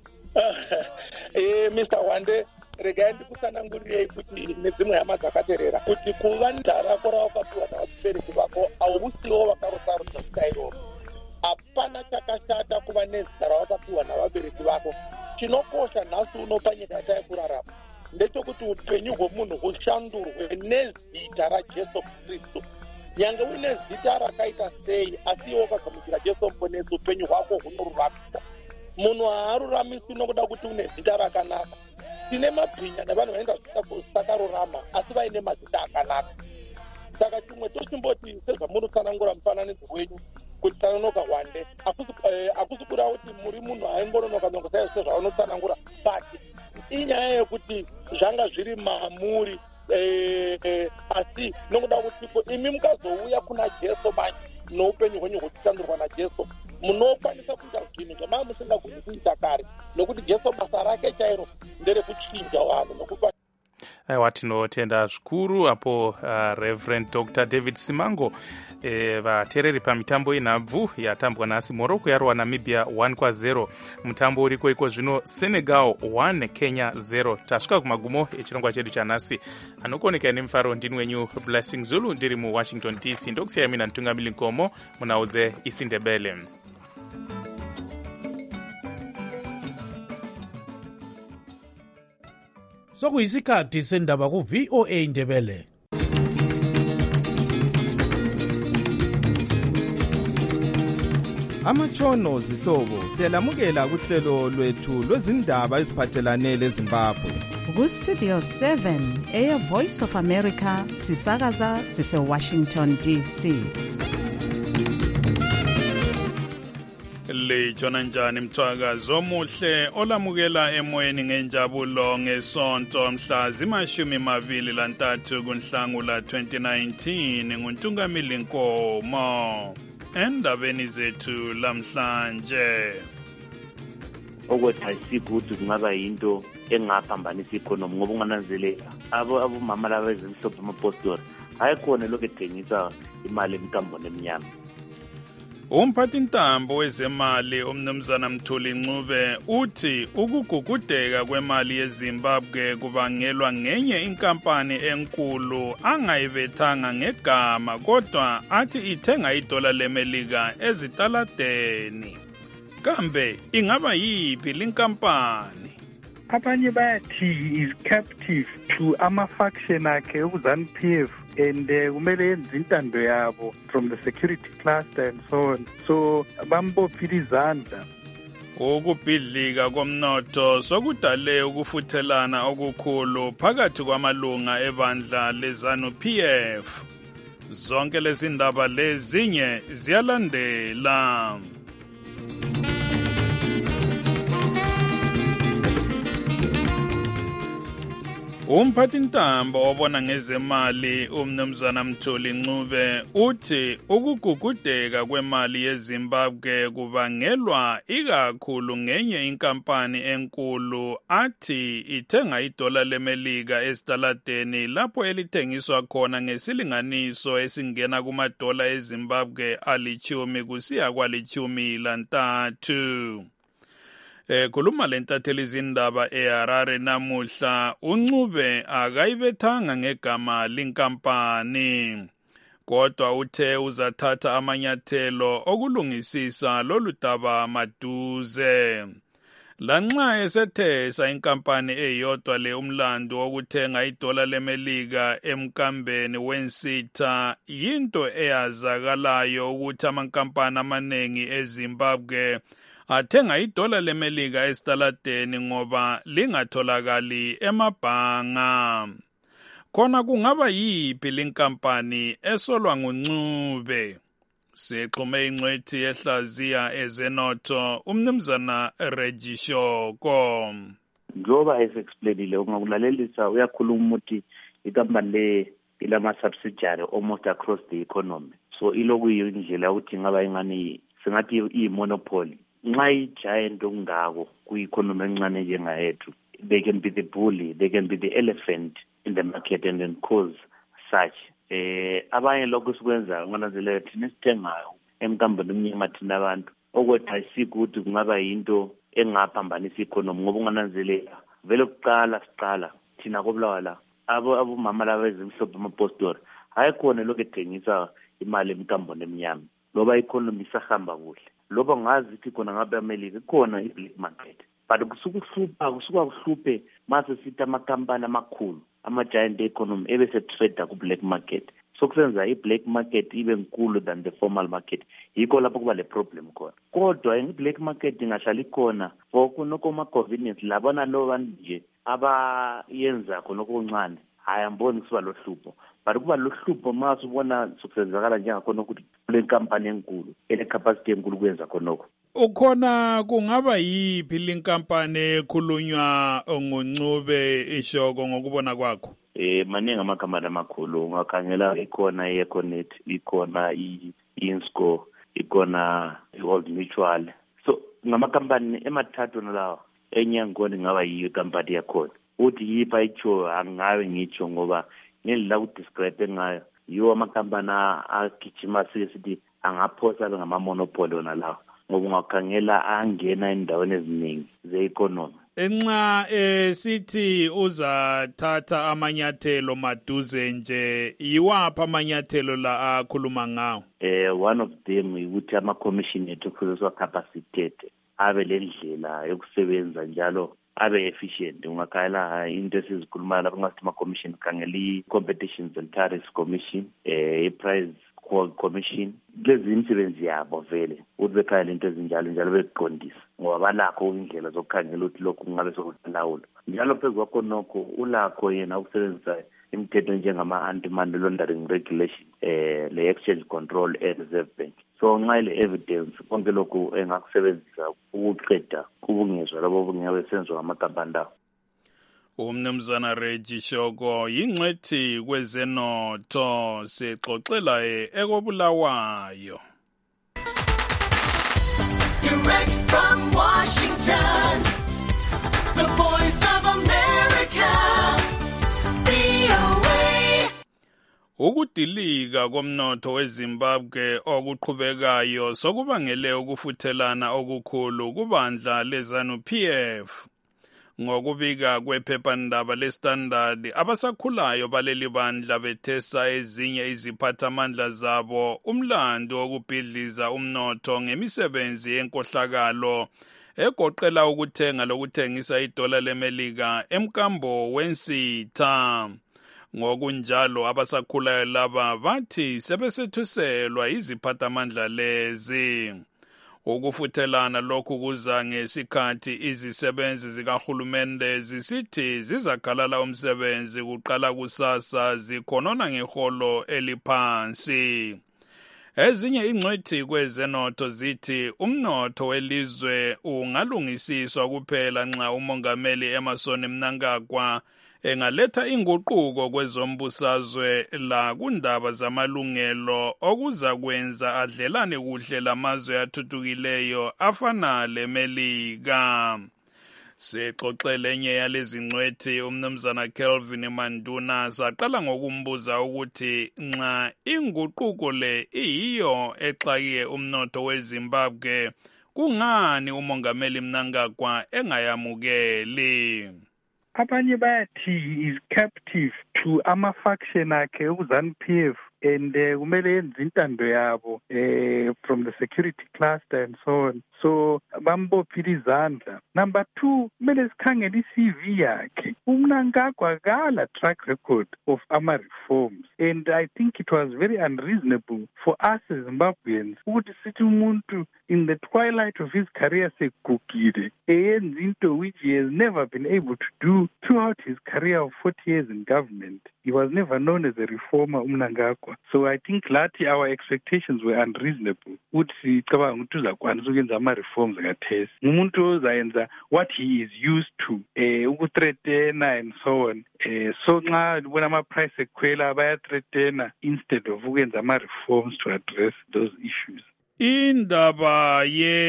S15: Mr. Wande, regai ndikusanangurirei kuti nedzimwe hama dzakaterera kuti kuva nezita rako rawakapiwa navabereki vako hausiwo vakarosarudza zita iroro. Hapana chakashata kuva nezita rawakapiwa navabereki vako. Chinokosha nhasi uno panyika yataikurarama ndechekuti upenyu hwemunhu hushandurwe nezita raJesu Kristu. Nyange uine zita rakaita sei, asi iwe ukagamuchira Jesu muponesi, upenyu hwako hunoruramiswa. Munhu haaruramiswi nokuda kuti une zita rakanaka. Tine mabhinya nevanhu vaenda sakarurama asi vaine mazita akanaka. Saka chimwe tochimboti sezvamunotsanangura mufananidzo wenyu kuti tanonoka Wande, hakusi kuda kuti muri munhu aimbononoka sezvaunotsanangura, but inyaya yekuti zvanga zviri maamuri, asi nokuda kuti imi mukazouya kuna Jesu manje noupenyu hwenyu huchishandurwa naJesu, munokwanisa kuita zvinhu zvamanga musingagoni kuita kare, nokuti Jesu basa rake chairo nderekuchinja vanhu nokupa.
S5: Aiwa, tinotenda zvikuru apo Reverend Dr. David Simango. Vateereri pamitambo inhabvu yatambwa nhasi, Morocco yarwa Namibia 1-0. Mutambo uriko iko zvino Senegal 1 Kenya 0. Tasvika kumagumo echirongwa chedu chanhasi. Anokoneka nemufaro ndini wenyu Blessing Zulu, ndiri muWashington DC. Ndokusiyai mina Ntungamili Nkomo munaudze isiNdebele.
S4: Sokuyisikhathi sendaba ku VOA Ndebele.
S16: amatshono zihlobo siyalamukela kuhlelo lwethu lwezindaba eziphathelane leZimbabwe.
S2: Ku-Studio 7 Voice of America sisakaza sise-Washington DC.
S1: Litshona njani mthwakazi omuhle olamukela emoyeni ngenjabulo ngesonto mhla zima-23 kuNhlangula 2019 nguNtungamili Nkomo. Endabeni zethu lamhlanje
S17: ukuthi ayisikho ukuthi kungaba yinto engaphambanisa ikonomi ngoba ungananzelela abomama laba ezimhlophe amapostori hayikhona lokhu ethengisa imali emkamboni emnyama.
S1: Umphathintambo wezemali umnumzana Mthuli Ncube uthi ukugugudeka kwemali yeZimbabwe kubangelwa ngenye inkampani enkulu angayibethanga ngegama kodwa athi ithenga idola leMelika ezitaladeni. Kambe ingaba yiphi linkampani?
S18: Abanye bayathi is captive to ama-faction akhe ku-ZANU-PF and kumele yenze intando yabo from the security cluster and so on. So bambophile izandla.
S1: Ukubhidlika komnotho sokudale ukufuthelana okukhulu phakathi kwamalunga ebandla leZANU-PF. Zonke lezi ndaba lezinye ziyalandela. Umphathintambo obona ngezemali umnumzana Mthuli Ncube uthi ukugugudeka kwemali yeZimbabwe kubangelwa ikakhulu ngenye inkampani enkulu athi ithenga idola leMelika esitaladeni lapho elithengiswa khona ngesilinganiso esingena kumadola eZimbabwe ali-10 kusiya kwali-13. Khuluma lentatheli izindaba eHarare namuhla uNcube akayibethanga ngegama linkampani kodwa uthe uzathatha amanyathelo okulungisisa lolu daba maduze. Lanxa esethesa inkampani eyodwa le umlando wokuthenga idola leMelika emkambeni wensitha yinto eyazakalayo ukuthi amankampani amaningi eZimbabwe athenga idola leMelika esitaladeni ngoba lingatholakali emabhanga. Khona kungaba yiphi linkampani esolwa nguNcube? Sixhume ingcwethi yehlaziya ezenotho umnumzana Regishoko.
S17: Njoba ese-explainile ungakulalelisa uyakhuluma ukuthi ikampani le ilama-subsidiary almost across the economy. So iloku yindlela ukuthi ngaba ingani singathi iyi-monopoly. Nxa i-giant okungako kwi-economy encane njengayethu, they can be the bully, they can be the elephant in the market and then cause such. Abanye lokho sikwenza ngonanzelela thina sithengayo emkambeni omnyama thina abantu okuthi ayisikho ukuthi kungaba yinto engaphambanisa i-economy ngoba ungananzelela vele kuqala siqala thina kobulawa la abomama laba ezimhlophe amapostori hayikhona lokhu ethengisa imali emkambeni emnyama loba i-economy isahamba kuhle. Loba ngazi ukuthi khona ngabe eMelika khona i-black market but kusuka kuhluphe mase sithi amakampani amakhulu ama-giant economy ebese trader ku-black market sokusenza i-black market ibe nkulu than the formal market. Yikho lapho kuba le problem khona kodwa i-black market ingahlala ikhona for kunokoma-convenience labona lo bantu nje abayenza khona okuncane hayi amboni kusiba lo hlupho but kuba lo hlupho mase ubona sokusenzakala njengakhona ukuthi kule nkampani enkulu ene-capacity enkulu kwenza khonokho.
S1: Ukhona kungaba yiphi linkampani ekhulunywa nguNcube ishoko ngokubona kwakho?
S17: Maningi amakhampani amakhulu ungakhangela ikhona i-Econet, ikhona i-Insco, ikhona i-Old Mutual. So ngamakhampani emathathu nalawa enye ngibona ngaba yiyo ikampani yakhona. Uthi yiphi ayitsho angawe ngitsho ngoba ngilila kudescribe ngayo yiwo amakhampani agijima sithi angaphosa abe ngama-monopoly wona lawa ngoba ungakhangela angena endaweni eziningi ze-economy.
S1: Enxa sithi uzathatha amanyathelo maduze nje yiwaphi amanyathelo la akhuluma ngawo?
S17: One of them ukuthi ama-commission ethu kuphuziswa capacited abe lendlela yokusebenza njalo abe efficient. Ungakhayela into esizikhuluma lapho ngasithi ama-commission khangela i-competitions and tariffs commission, i-price commission lezi imisebenzi yabo vele ukuthi bekhayela into ezinjalo njalo beqondisa ngoba balakho indlela zokukhangela ukuthi lokhu kungabe sokulawula njalo phezu kwakho nokho ulakho yena ukusebenzisa imithetho njengama anti-money laundering regulation le-exchange control e-reserve bank. So nxa ile evidence konke lokhu engakusebenzisa ukuqeda ubungezwa labo bungabe senziwa ngamakhampani lawo.
S4: Umnumzana Reggie Shoko yingcwethi kwezenotho sexoxela ekobulawayo.
S8: Direct from Washington, the voice of America, VOA.
S4: Ukudilika komnotho weZimbabwe okuqhubekayo sokubangele ukufuthelana okukhulu kubandla leZANU-PF. Ngokubika kwephephandaba leStandard, abasakhulayo baleli bandla bethesa ezinye iziphathamandla zabo umlando wokubhidliza umnotho ngemisebenzi yenkohlakalo egoqela ukuthenga lokuthengisa idola leMelika emkambo wensitha. Ngokunjalo abasakhulayo laba bathi sebesethuselwa iziphathamandla lezi. Ukufuthelana lokhu kuza ngesikhathi izisebenzi zikahulumende zisithi zizakhalala umsebenzi kuqala kusasa zikhonona ngeholo eliphansi. Ezinye ingcwethi kwezenotho zithi umnotho welizwe ungalungisiswa kuphela nxa umongameli Emmerson Mnangagwa engaletha inguquko kwezombusazwe la kundaba zamalungelo okuza kwenza adlelane kuhle lamazwe athuthukileyo afana leMelika. Sexoxele enye yalezi ngcwethi umnumzana Kelvin Manduna saqala ngokumbuza ukuthi nxa inguquko le iyiyo exakiye umnotho weZimbabwe kungani umongameli Mnangagwa engayamukeli.
S18: Abanye bathi he is captive to ama-faction akhe ku-ZANU-PF and kumele yenze intando yabo from the security cluster and so on. So bambophile izandla. Number 2, kumele sikhangele i-CV yakhe. uMnangagwa akala track record of ama-reforms, and I think it was very unreasonable for us as Zimbabweans ukuthi sithi umuntu in the twilight of his career segugile eyenza into which he has never been able to do throughout his career of 40 years in government. He was never known as a reformer, uMnangagwa. So I think lathi our expectations were unreasonable. Uthi cabanga ukuthi uzakwanisa ukwenza ama-reforms kathesi. Umuntu ozayenza what he is used to, ukuthreatena and so on. So nxa ubona ama-price ekhwela bayathreatena instead of ukwenza ama-reforms to address those issues.
S4: Indaba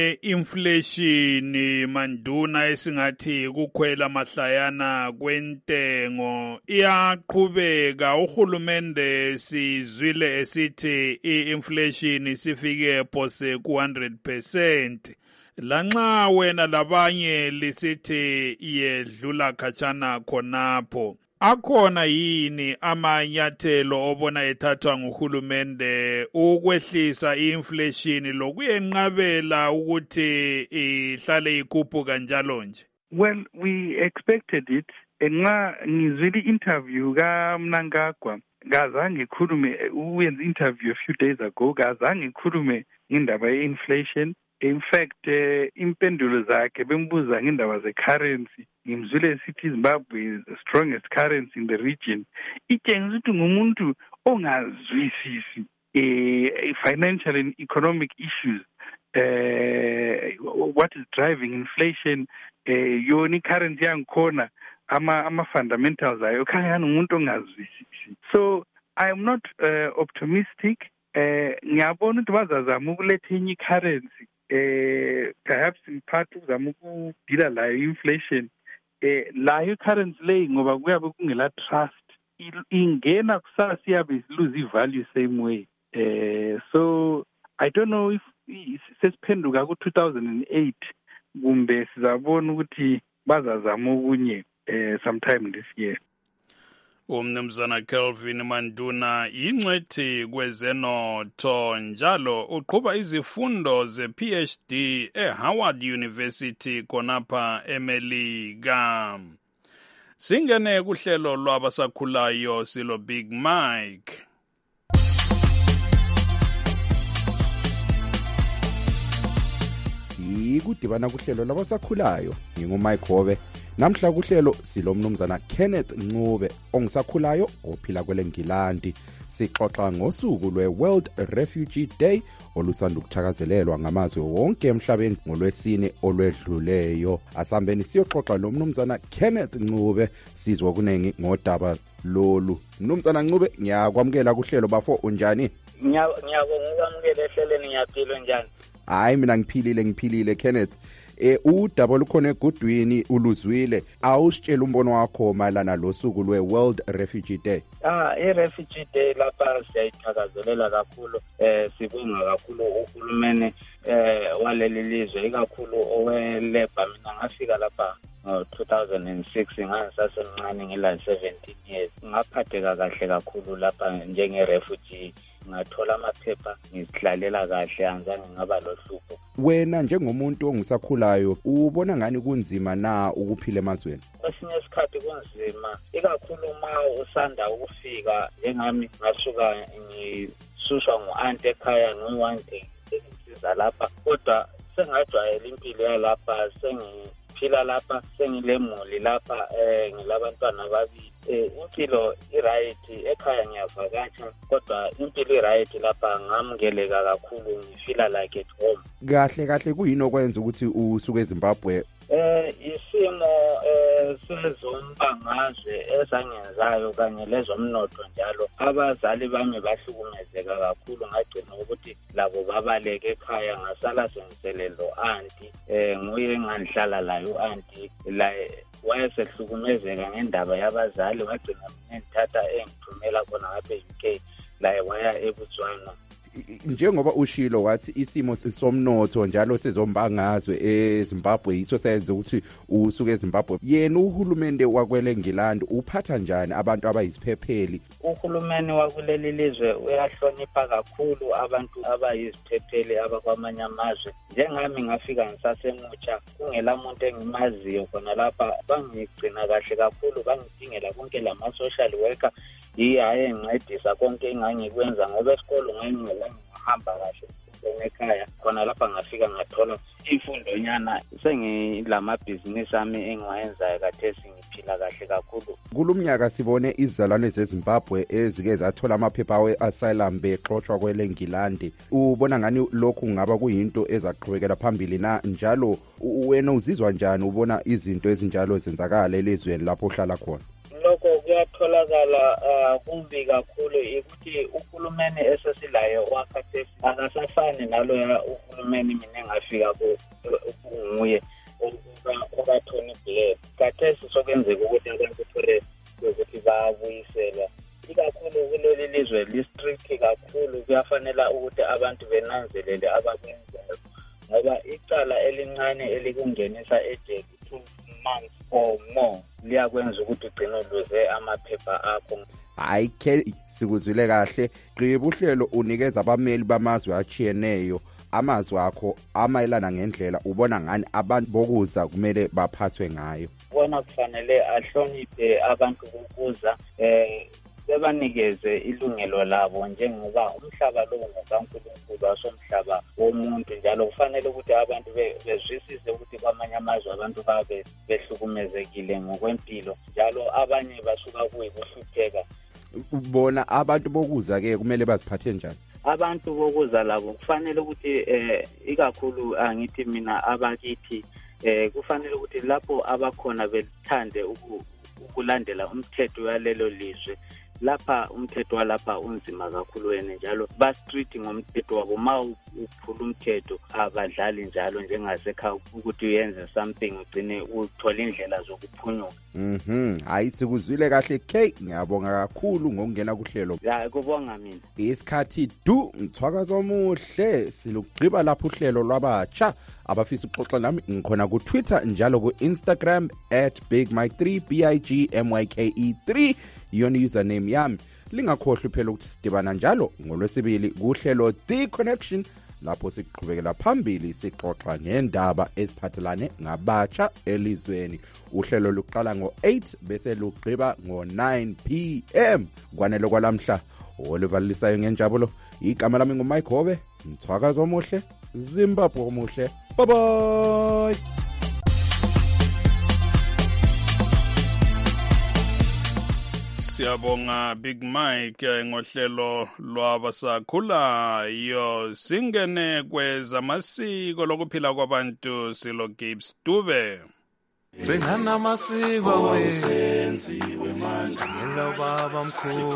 S4: ye-inflation Manduna esingathi kukhwela mahlayana kwentengo iyaqhubeka. Uhulumende sizwile esithi i-inflation sifike phose ku-100%. Lanxa wena labanye lisithi yedlula khatshana khonapho. Akhona yini amanyathelo obona ethathwa nguhulumende ukwehlisa i-inflation lokuyenqabela ukuthi ihlale ikhuphuka njalo nje?
S18: Well, we expected it. Nxa ngizwile interview kaMnangagwa ngazange ikhulume uyenza interview a few days ago ngazange ikhulume ngendaba ye-inflation. In fact, impendulo zakhe bembuza ngendaba ze-currency. Ngimzwile sithi Zimbabwe is the strongest currency in the region. Itshengisa ukuthi ngumuntu ongazwisisi financial and economic issues. What is driving inflation? Yona i-currency yangikhona ama-fundamentals ayo khangani umuntu ongazwisisi. So I am not optimistic. Ngiyabona ukuthi bazazama ukuletha enye i-currency. Perhaps in part uzama ukudila layo inflation. Layo currency leyi ngoba kuyabe kungela trust ingena kusasa iyabe lose i-value same way. So I don't know if sesiphenduka ku-2008 kumbe sizabona ukuthi bazazama okunye sometime this year.
S4: Umnumzana Kelvin Manduna yingcwethi kwezenotho njalo uqhuba izifundo ze-PhD eHoward University khonapha eMelika. Singene kuhlelo lwabasakhulayo silo Big Mike.
S11: ikudibana kuhlelo labasakhulayo. Ngingumike Hove. Namhla kuhlelo silo mnumzana Kenneth Ncube ongisakhulayo ophila kweleNgilandi. Sixoxa ngosuku lwe-World Refugee Day olusanda ukuthakazelelwa ngamazwe wonke emhlabeni ngolwesine olwedluleyo. Asambeni siyoxoxa lo mnumzana Kenneth Ncube sizwa kunengi ngodaba lolu. Mnumzana Ncube, ngiyakwamukela kuhlelo bafo unjani?
S19: Ngiyabonga ukwamukela ehleleni, ngiyaphila njani?
S11: Hayi mina ngiphilile Kenneth. Udaba lukhona egudwini uluzwile. Awusitshela umbono wakho mayelana losuku lwe-World Refugee Day.
S19: I-Refugee Day lapha siyayithakazelela kakhulu. Sibonga kakhulu uhulumeni waleli lizwe, ikakhulu oweleba. Mina ngafika lapha 2006 ngangisasemncane ngila 17 years. Ngaphatheka kahle kakhulu lapha njenge-refugee. Ngathola amaphepha, ngizihlalela kahle, anzange ngaba lohlupho.
S11: Wena njengomuntu ongisakhulayo ubona ngani kunzima na ukuphila emazweni?
S19: Kwesinye isikhathi kunzima, ikakhulu uma usanda ukufika. Njengami ngasuka ngisuswa ngu-anti ekhaya no-one ngisiza lapha, kodwa sengajwayela impilo yalapha, sengiphila lapha, sengilemuli lapha, ngilabantwana ababili. Impilo i-right ekhaya ngiyavakatsha, kodwa impilo i-right lapha ngamukeleka kakhulu, ngifila like at home.
S11: Kahle kuyini okwenza ukuthi usuke eZimbabwe?
S19: Isimo sezombangazwe ezangenzayo kanye lezomnotho njalo. Abazali bami bahlukumezeka kakhulu, ngagcina ukuthi labo babaleke ekhaya, ngasala sengiselelo anti. Nguye engangihlala layo anti la wayesehlukumezeka ngendaba yabazali, wagcina mina ngithatha engithumela khona ngapha e-UK la waya eBotswana.
S11: Njengoba ushilo wathi isimo somnotho njalo sezombangazwe eZimbabwe yiso sayenza ukuthi usuke eZimbabwe, yena uhulumende wakweleNgilandi uphatha njani abantu abayiziphepheli?
S19: Uhulumeni wakuleli lizwe uyahlonipha kakhulu abantu abayiziphepheli abakwamanye amazwe. Njengami ngafika ngisasemutsha, kungela muntu engimaziyo khona lapha, bangigcina kahle kakhulu, bangidingela konke lama-social worker. Hayi engincedisa konke engangikwenza, ngoba esikolo ngahamba kahle ekhaya. Khona lapha ngafika ngathola imfundonyana, sengilamabhizinisi ami engiwayenzayo kathesi, ngiphila kahle kakhulu.
S11: Kulumnyaka sibone izizalwane zeZimbabwe ezike zathola amaphepha awe-asylum bexoshwa kweleNgilandi. Ubona ngani lokhu ngaba kuyinto ezaqhubekela phambili na? Njalo wena uzizwa njani ubona izinto ezinjalo zenzakala elizweni lapho uhlala khona?
S19: Lokho kuyatholakala kumbi kakhulu, ukuthi uhulumeni esesilayo wakhathesi akasafani naloya uhulumeni mina engafika nguye uka-Tony Blair. Khathesi sokwenzeka ukuthi abantu thole ukuthi babuyisela, ikakhulu kuleli lizwe li-strict kakhulu. Kuyafanela ukuthi abantu benanzelele abakwenzayo, ngoba icala elincane elikungenisa ejele 2 months or more liyakwenza ukuthi ugcine uluze amaphepha akho.
S11: Hayi sikuzwile kahle. Gqiba uhlelo unikeza abameli bamazwe achiyeneyo amazwi akho amayelana ngendlela ubona ngani abantu bokuza kumele baphathwe ngayo.
S19: Bona kufanele ahloniphe abantu bokuza, bebanikeze ilungelo labo, njengoba umhlaba lo ngokaNkulunkulu asomhlaba womuntu. Njalo kufanele ukuthi abantu bezwisise ukuthi kwamanye amazwe abantu babe behlukumezekile ngokwempilo, njalo abanye basuka kuyikuhlupheka.
S11: Bona abantu bokuza ke kumele baziphathe njani?
S19: Abantu bokuza labo kufanele ukuthi ikakhulu angithi mina abakithi kufanele ukuthi lapho abakhona bethande ukulandela umthetho walelo lizwe. Lapha umthetho walapha unzima kakhulu wena, njalo ba-strict ngomthetho wabo. Ma uphula umthetho abadlali njalo njengasekhaya ukuthi uyenze something ugcine uthola indlela zokuphunyuka.
S11: Hayi sikuzwile kahle K, ngiyabonga kakhulu ngokungena kuhlelo.
S19: Ya kubonga mina.
S11: Isikhathi mthwakazo omuhle silugqiba lapho uhlelo lwabatsha abafisa ukuxoxa nami ngikhona ku Twitter njalo ku Instagram @bigmike3 BIGMYKE3 yona username yami. Lingakhohlwa phela ukuthi sidibana njalo ngolwesibili kuhlelo The Connection lapho siqhubekela phambili sixoxa ngendaba eziphathelane ngabatsha elizweni. Uhlelo luqala ngo-8 bese lugqiba ngo-9 PM. Kwanele kwalamhla olivalisayo ngenjabulo. Igama lami nguMike Hove. Mthwakazo omuhle.
S13: Zimbabwe omuhle. Bye bye.
S4: Siyabonga Big Mike ngohlelo lwabasakhulayo. Singene kwezamasiko lokuphila kwabantu silo Gabe Stube.
S20: Sengana amasiko wenziwe manje ngelo baba mkhulu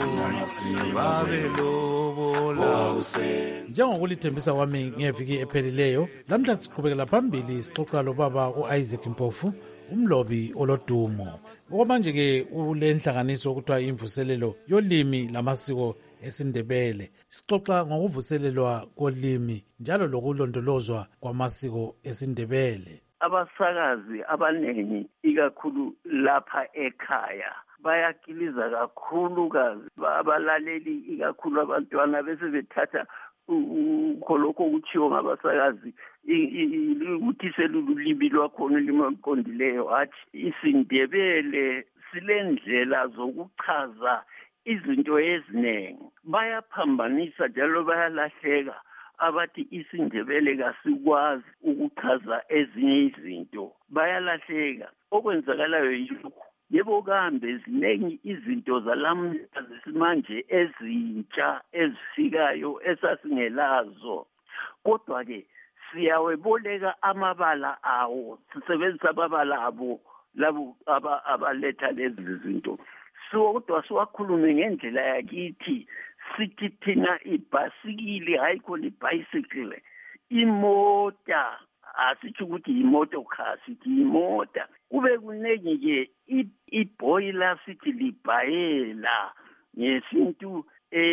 S20: babelobola.
S21: Njengokulithembisa kwami ngeviki ephelileyo, lamhla siqhubekela phambili sixoxa lobaba uIsaac Mpofu, umlobi olodumo. Okwamanje-ke ule nhlanganiso okuthiwa imvuselelo yolimi lamasiko esiNdebele. Sixoxa ngokuvuselelwa kolimi njalo lokulondolozwa kwamasiko esiNdebele.
S22: Abasakazi abanengi ikakhulu lapha ekhaya bayakiliza kakhulukazi abalaleli ikakhulu abantwana bese bethatha ukholokho kuthiwa ngabasakazi ukuthi selululimi lwakhona ulimi oluqondileyo. Athi isiNdebele silendlela zokuchaza izinto eziningi. Bayaphambanisa njalo bayalahleka abathi isiNdebele kasikwazi ukuchaza ezinye izinto. Bayalahleka. Okwenzakalayo yilokhu, yebo kambe ziningi izinto zalamhla zesimanje ezintsha ezifikayo esasingelazo, kodwa-ke siyaweboleka amabala awo, sisebenzisa amabala abo labo abaletha lezi zinto. Kodwa siwakhulume ngendlela yakithi. Sithi thina ibhasikili, hayi khona ibicycle, imota, asitsho ukuthi imoto car, sithi imota. Kube kunengi-ke iboiler sithi libhayela, ngesintu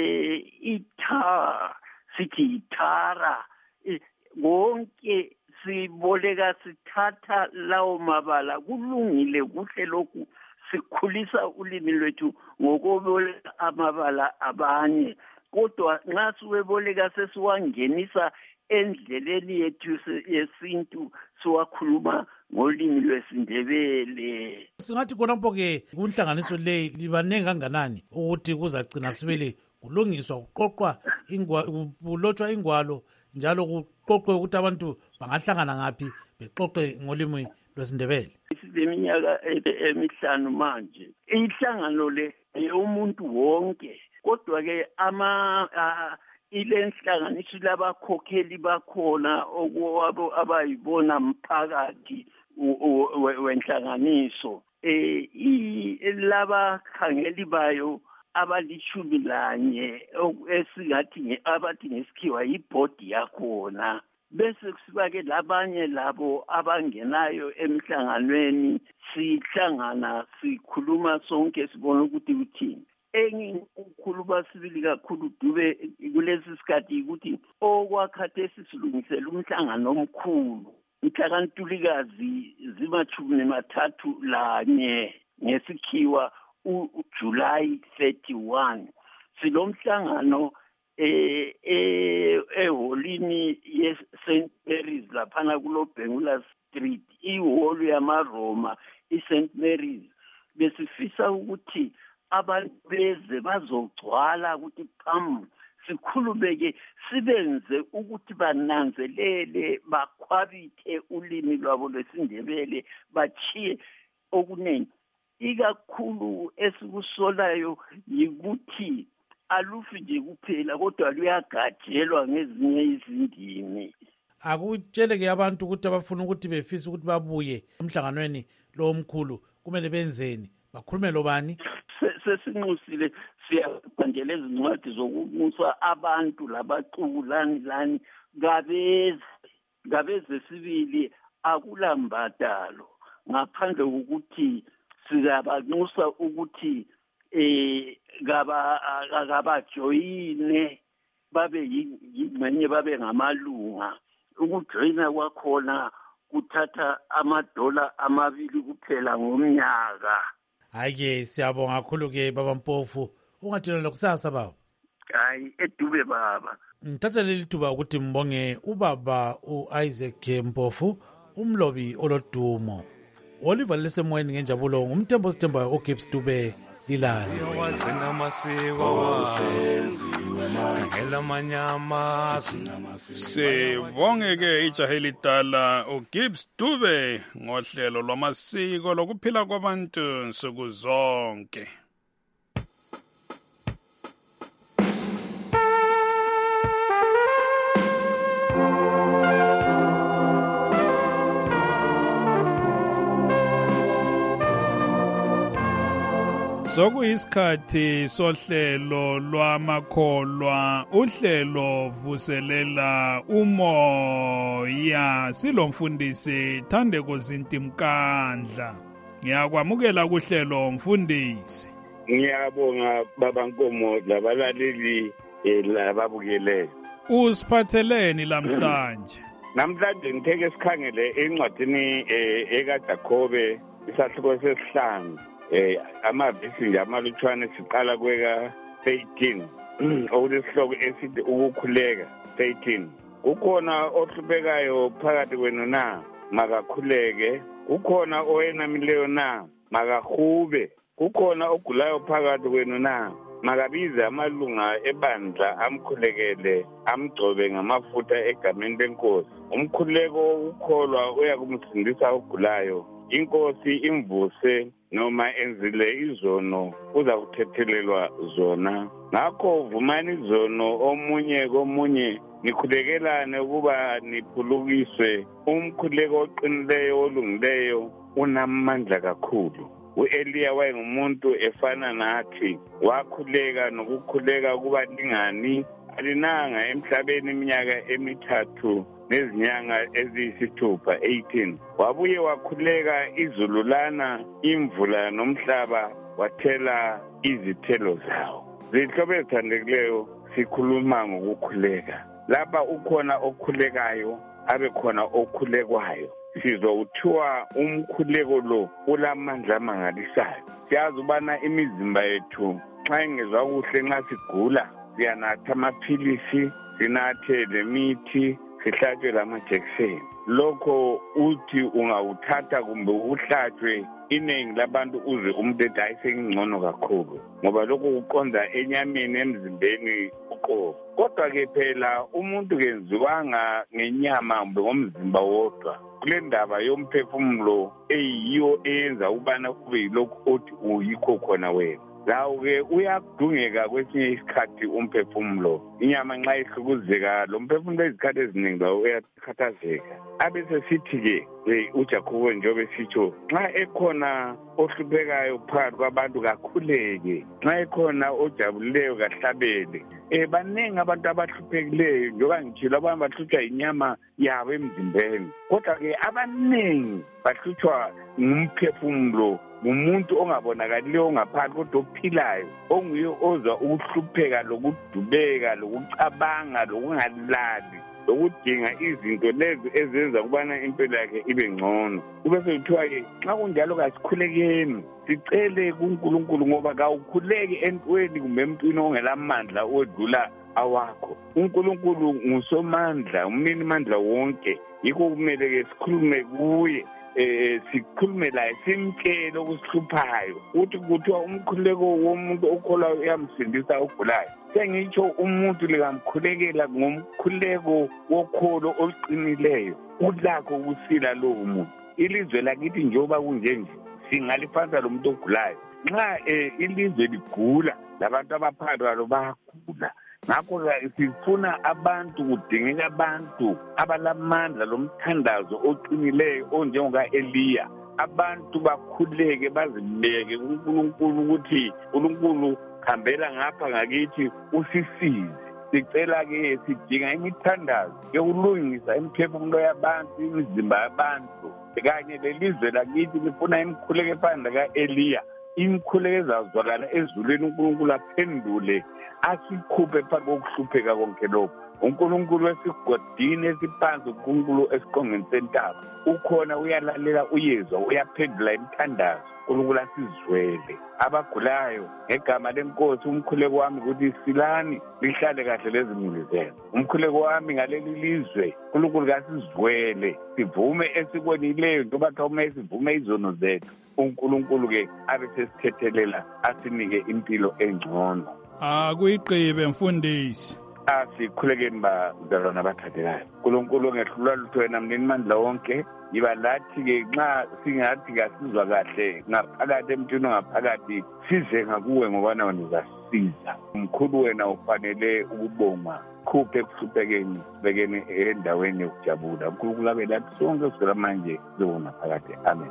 S22: itar sithi itara. Konke siboleka sithatha lawo mabala. Kulungile kuhle lokhu, sikhulisa ulimi lwethu ngokuboleka amabala abanye, kodwa nxa siweboleka sesiwangenisa endleleni yethu yesintu, siwakhuluma ngolimi lwesiNdebele.
S21: Singathi khonapho-ke kunhlanganiso leyi libanengi kanganani ukuthi kuzagcina sibele kulungiswa, kuqoqwa kulotshwa ingwalo, njalo kuqoqwe ukuthi abantu bangahlangana ngaphi bexoxe ngolimi lwesiNdebele?
S22: Sileminyaka emihlanu manje. Inhlangano le yomuntu wonke, kodwa-ke ile nhlanganiso labakhokheli bakhona abayibona mphakathi wenhlanganiso. Labakhangeli bayo abali11 esingathi abathi ngesikhiwa yibhodi yakhona. Bese kusibake labanye labo abangenayo emhlanganweni, sihlangana sikhuluma sonke sibona ukuthi uthini. Engikhuluma sibili kakhulu Dube kulesi sikhathi ukuthi okwakhathesi silungisela umhlangano omkhulu mhla Ntulikazi zima-31 ngesikhiwa uJuly 31. Silomhlangano eholini ye-St. Mary's laphana kuloBengula Street, ihholo yamaroma i-St. Mary's. Besifisa ukuthi abantu beze bazogcwala ukuthi sikhulumeke, sibenze ukuthi bananzelele, bakhwabithe ulimi lwabo lwesiNdebele, bachiye okuningi. Ikakhulu esikusolayo yikuthi alufi nje kuphela, kodwa luyagajelwa ngezinye izindimi.
S21: Akutshele-ke abantu ukuthi abafuna ukuthi befisa ukuthi babuye emhlanganweni lo omkhulu kumele benzeni, bakhulume lobani?
S22: Sesinxusile siyabhandela ezincwadi zokunxusa abantu labaxuku lani ngabeze sibili, akulambadalo ngaphandle kokuthi siyabanxusa ukuthi kabajoyine babe yingxenye, babe ngamalunga. Ukujoyina kwakhona kuthatha $2 kuphela ngomnyaka.
S21: Hayi-ke siyabonga kakhulu-ke baba Mpofu. Ungathela kusasa baba?
S22: Hayi, edube baba.
S21: Ngithatha leli thuba ukuthi mbonge ubaba uIsaac Mpofu, umlobi olodumo. Oliver lesemoyeni ngenjabulo ngumtembo Sithemba oGibbs Dube lilala.
S20: Wagcina amasiko wasenziwe khangela manyama.
S4: Sibonge-ke ijaha elidala uGibbs Dube ngohlelo lwamasiko lokuphila kwabantu nsuku zonke. Sokuyisikhathi sohlelo lwamakholwa, uhlelo vuselela umoya. Silomfundisi Thandeko Zintimkandla. Ngiyakwamukela kuhlelo mfundisi.
S3: Ngiyabonga baba Nkomo labalaleli lababukeleyo.
S4: Usiphatheleni lamhlanje?
S3: Namhlanje ngitheke sikhangele encwadini ekaJakobe isahluko sesihlanu. Amavesi nje amalutshwane siqala kweka 18 okulesihloko esithi ukukhuleka 18. Kukhona ohluphekayo phakathi kwenu na, makakhuleke. Kukhona oyenamileyo na, makahube. Kukhona ogulayo phakathi kwenu na, makabize amalunga ebandla amkhulekele, amgcobe ngamafutha egameni lenkosi. Umkhuleko ukholwa uyakumsindisa ogulayo. Inkosi imvuse noma enzile izono uza kuthethelelwa zona. Ngakho vumani izono omunye komunye, nikhulekelane ukuba niphulukiswe. Umkhuleko oqinileyo olungileyo unamandla kakhulu. U-Eliya wayengumuntu efana nathi, wakhuleka nokukhuleka kuba lingani. Alinanga emhlabeni iminyaka emithathu nezinyanga eziyisithupha 18. Wabuye wakhuleka izulu lana, imvula nomhlaba wathela izithelo zawo. Zihlobo ezithandekileyo, sikhuluma ngokukhuleka. Lapha ukhona okhulekayo, abe khona okhulekwayo. Sizothiwa umkhuleko lo ulamandla amangalisayo. Siyazi ubana imizimba yethu nxa ingezwa kuhle, nxa sigula siyanatha amaphilisi, sinathe lemithi, sihlatshwe lamajekiseni. Lokho uthi ungawuthatha kumbe uhlatshwe, iningi labantu uze umuntu ethi ayisengcono kakhulu, ngoba lokho kuqonda enyameni emzimbeni uqobo. Kodwa-ke phela umuntu kenziwanga ngenyama kumbe ngomzimba wodwa. Kule ndaba yomphefumulo eyiyo eyenza ubana kube yilokhu othi uyikho khona wena. Lawo-ke uyadungeka kwesinye isikhathi umphefumulo. Inyama nxa ihlukuzeka, lo mphefumulo izikhathi eziningi lawo uyakhathazeka. Abese sithi-ke uJakobe njengoba sitsho, nxa ekhona ohluphekayo phakathi kwabantu kakhuleke, nxa ekhona ojabulileyo kahlabele. Baningi abantu abahluphekileyo, njengoba ngitshilo abanye bahlutshwa inyama yabo emzimbeni, kodwa-ke abaningi bahlutshwa ngumphefumulo, ngumuntu ongabonakaliyo ongaphandle kodwa ophilayo, onguye ozwa ukuhlupheka lokudubeka lokucabanga lokungalali lokudinga izinto lezi ezenza ukubana impilo yakhe ibe ngcono. Kube sekuthiwa-ke nxa kunjalo kasikhulekeni, sicele kuNkulunkulu, ngoba kawukhuleki entweni kumbe emntwini ongelamandla odlula awakho. UNkulunkulu ngusomandla, umnini mandla wonke. Yikho kumele-ke sikhulume kuye, sikhulume laye, simtshele okusihluphayo. Uthi kuthiwa umkhuleko womuntu okholwayo uyamsindisa ogulayo. Sengitsho umuntu likamkhulekela ngomkhuleko wokholo oluqinileyo, ulakho ukusila lowo muntu. Ilizwe lakithi njengoba kunjenje, singalifanisa lo muntu ogulayo. Nxa ilizwe ligula, labantu abaphakathi kwalo bayagula. Ngakho-ke sifuna abantu, kudingeka abantu abalamandla lomthandazo oqinileyo onjengoka-Eliya. Abantu bakhuleke bazibeke kuNkulunkulu ukuthi uNkulunkulu hambela ngapha ngakithi usisize. Sicela-ke sidinga imithandazo yokulungisa imiphefumulo yabantu, imizimba yabantu, kanye lelizwe lakithi lifuna imikhuleko efana ka-Eliya. Imikhuleko ezazwakala ezulwini, uNkulunkulu aphendule, asikhuphe phambi kokuhlupheka konke lokho. uNkulunkulu esigodini esiphansi, uNkulunkulu esiqongeni sentaba ukhona, uyalalela, uyezwa, uyaphendula imithandazo. uNkulunkulu asizwele. Abagulayo ngegama lenkosi umkhuleko wami ukuthi silani lihlale kahle lezimuli zenu. Umkhuleko wami ngaleli lizwe uNkulunkulu kasizwele, sivume esikwenileyo njengoba thome sivume izono zethu. uNkulunkulu ke abe sesithethelela asinike impilo engcono.
S4: Akuyiqibe mfundisi.
S3: Asikhulekeni bazalwana abathathekayo. uNkulunkulu ngehlulwa lutho wena mnini mandla wonke. Yiba lathi ke nxa singathi kasizwa kahle ngaphakathi emntwini ngaphakathi size ngakuwe ngoba nawe uzasiza. Umkhulu wena ufanele ukubonga. Khuphe ekuhluphekeni bekeni endaweni yokujabula. uNkulunkulu abe lathi sonke kusukela manje sizobona phakathi. Amen.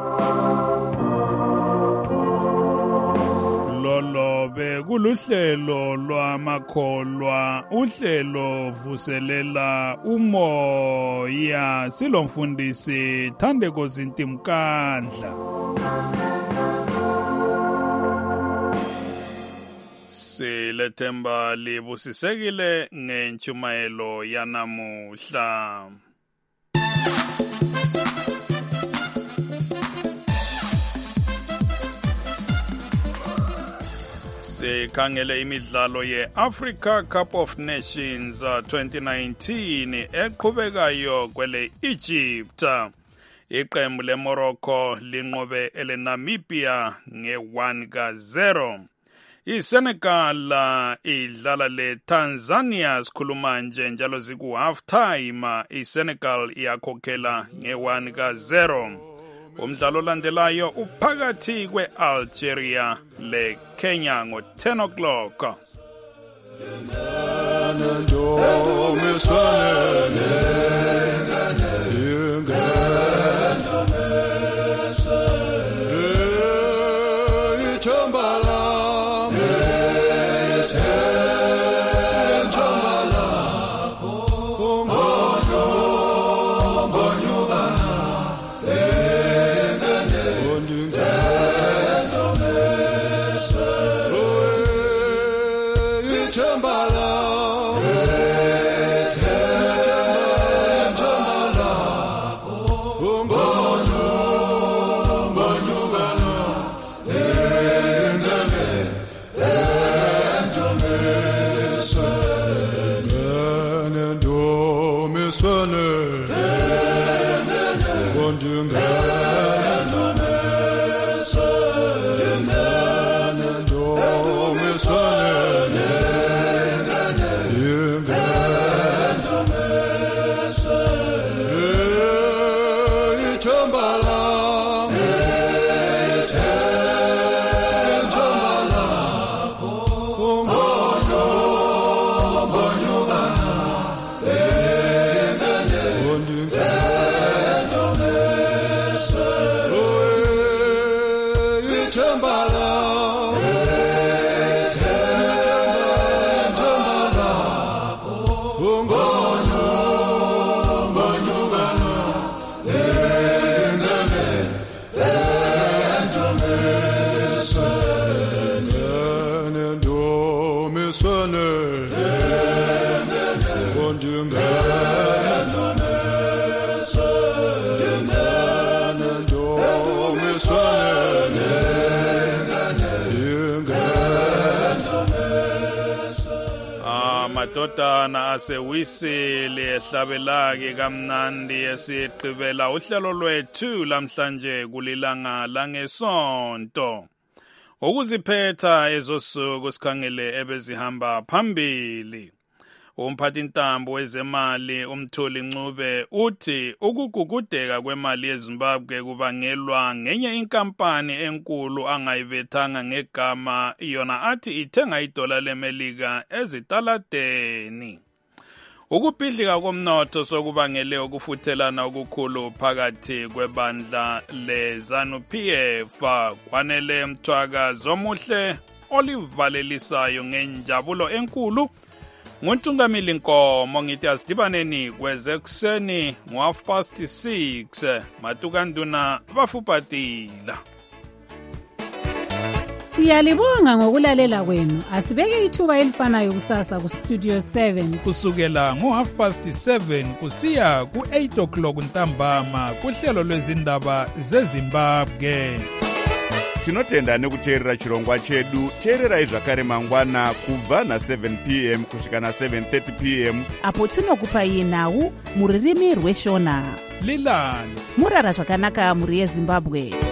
S4: Lolo bekuluhlelo lwamakholwa, uhlelo vuselela umoya, silomfundisi Thandeko Zintimkandla. Silethemba libusisekile ngentshumayelo yanamuhla. Sikhangele imidlalo ye-Africa Cup of Nations 2019 eqhubekayo kwele Egypt. Iqembu leMorocco linqobe eleNamibia nge-1-0. ISenegal idlala leTanzania sikhuluma nje njalo ziku half time. ISenegal iyakhokhela nge-1-0. Umdlalo olandelayo uphakathi kwe-Algeria leKenya ngo-10 o'clock. Amadodana asewisile ehlabelake kamnandi esiqhubela uhlelo lwethu lamhlanje kulilanga langesonto. Ukuziphetha ezosuku sikhangele ebezihamba phambili. Umphathintambo wezemali uMthuli Ncube uthi ukugugudeka kwemali yeZimbabwe kubangelwa ngenye inkampani enkulu angayibethanga ngegama yona athi ithenga idola leMelika ezitaladeni. Ukubhidlika komnotho sokubangele ukufuthelana okukhulu phakathi kwebandla leZANU-PF kwanele mthwakazo omuhle olivalelisayo ngenjabulo enkulu. Nguntungamili Nkomo ngithi asidibaneni kwezekuseni ngo6:30 matukanduna bafupatila.
S2: Siyalibonga ngokulalela kwenu. Asibeke ithuba elifanayo kusasa ku Studio 7
S4: kusukela ngo7:30 kusiya ku8 o'clock ntambama kuhlelo lwezindaba zeZimbabwe.
S1: tinotenda nekuteerera chirongwa chedu. teererai zvakare mangwana kubva na7 p.m. kusvika na7:30 p.m.
S2: apo tinokupai nhau muririmi rweshona.
S4: lilani
S2: murara zvakanaka mhuri yezimbabwe.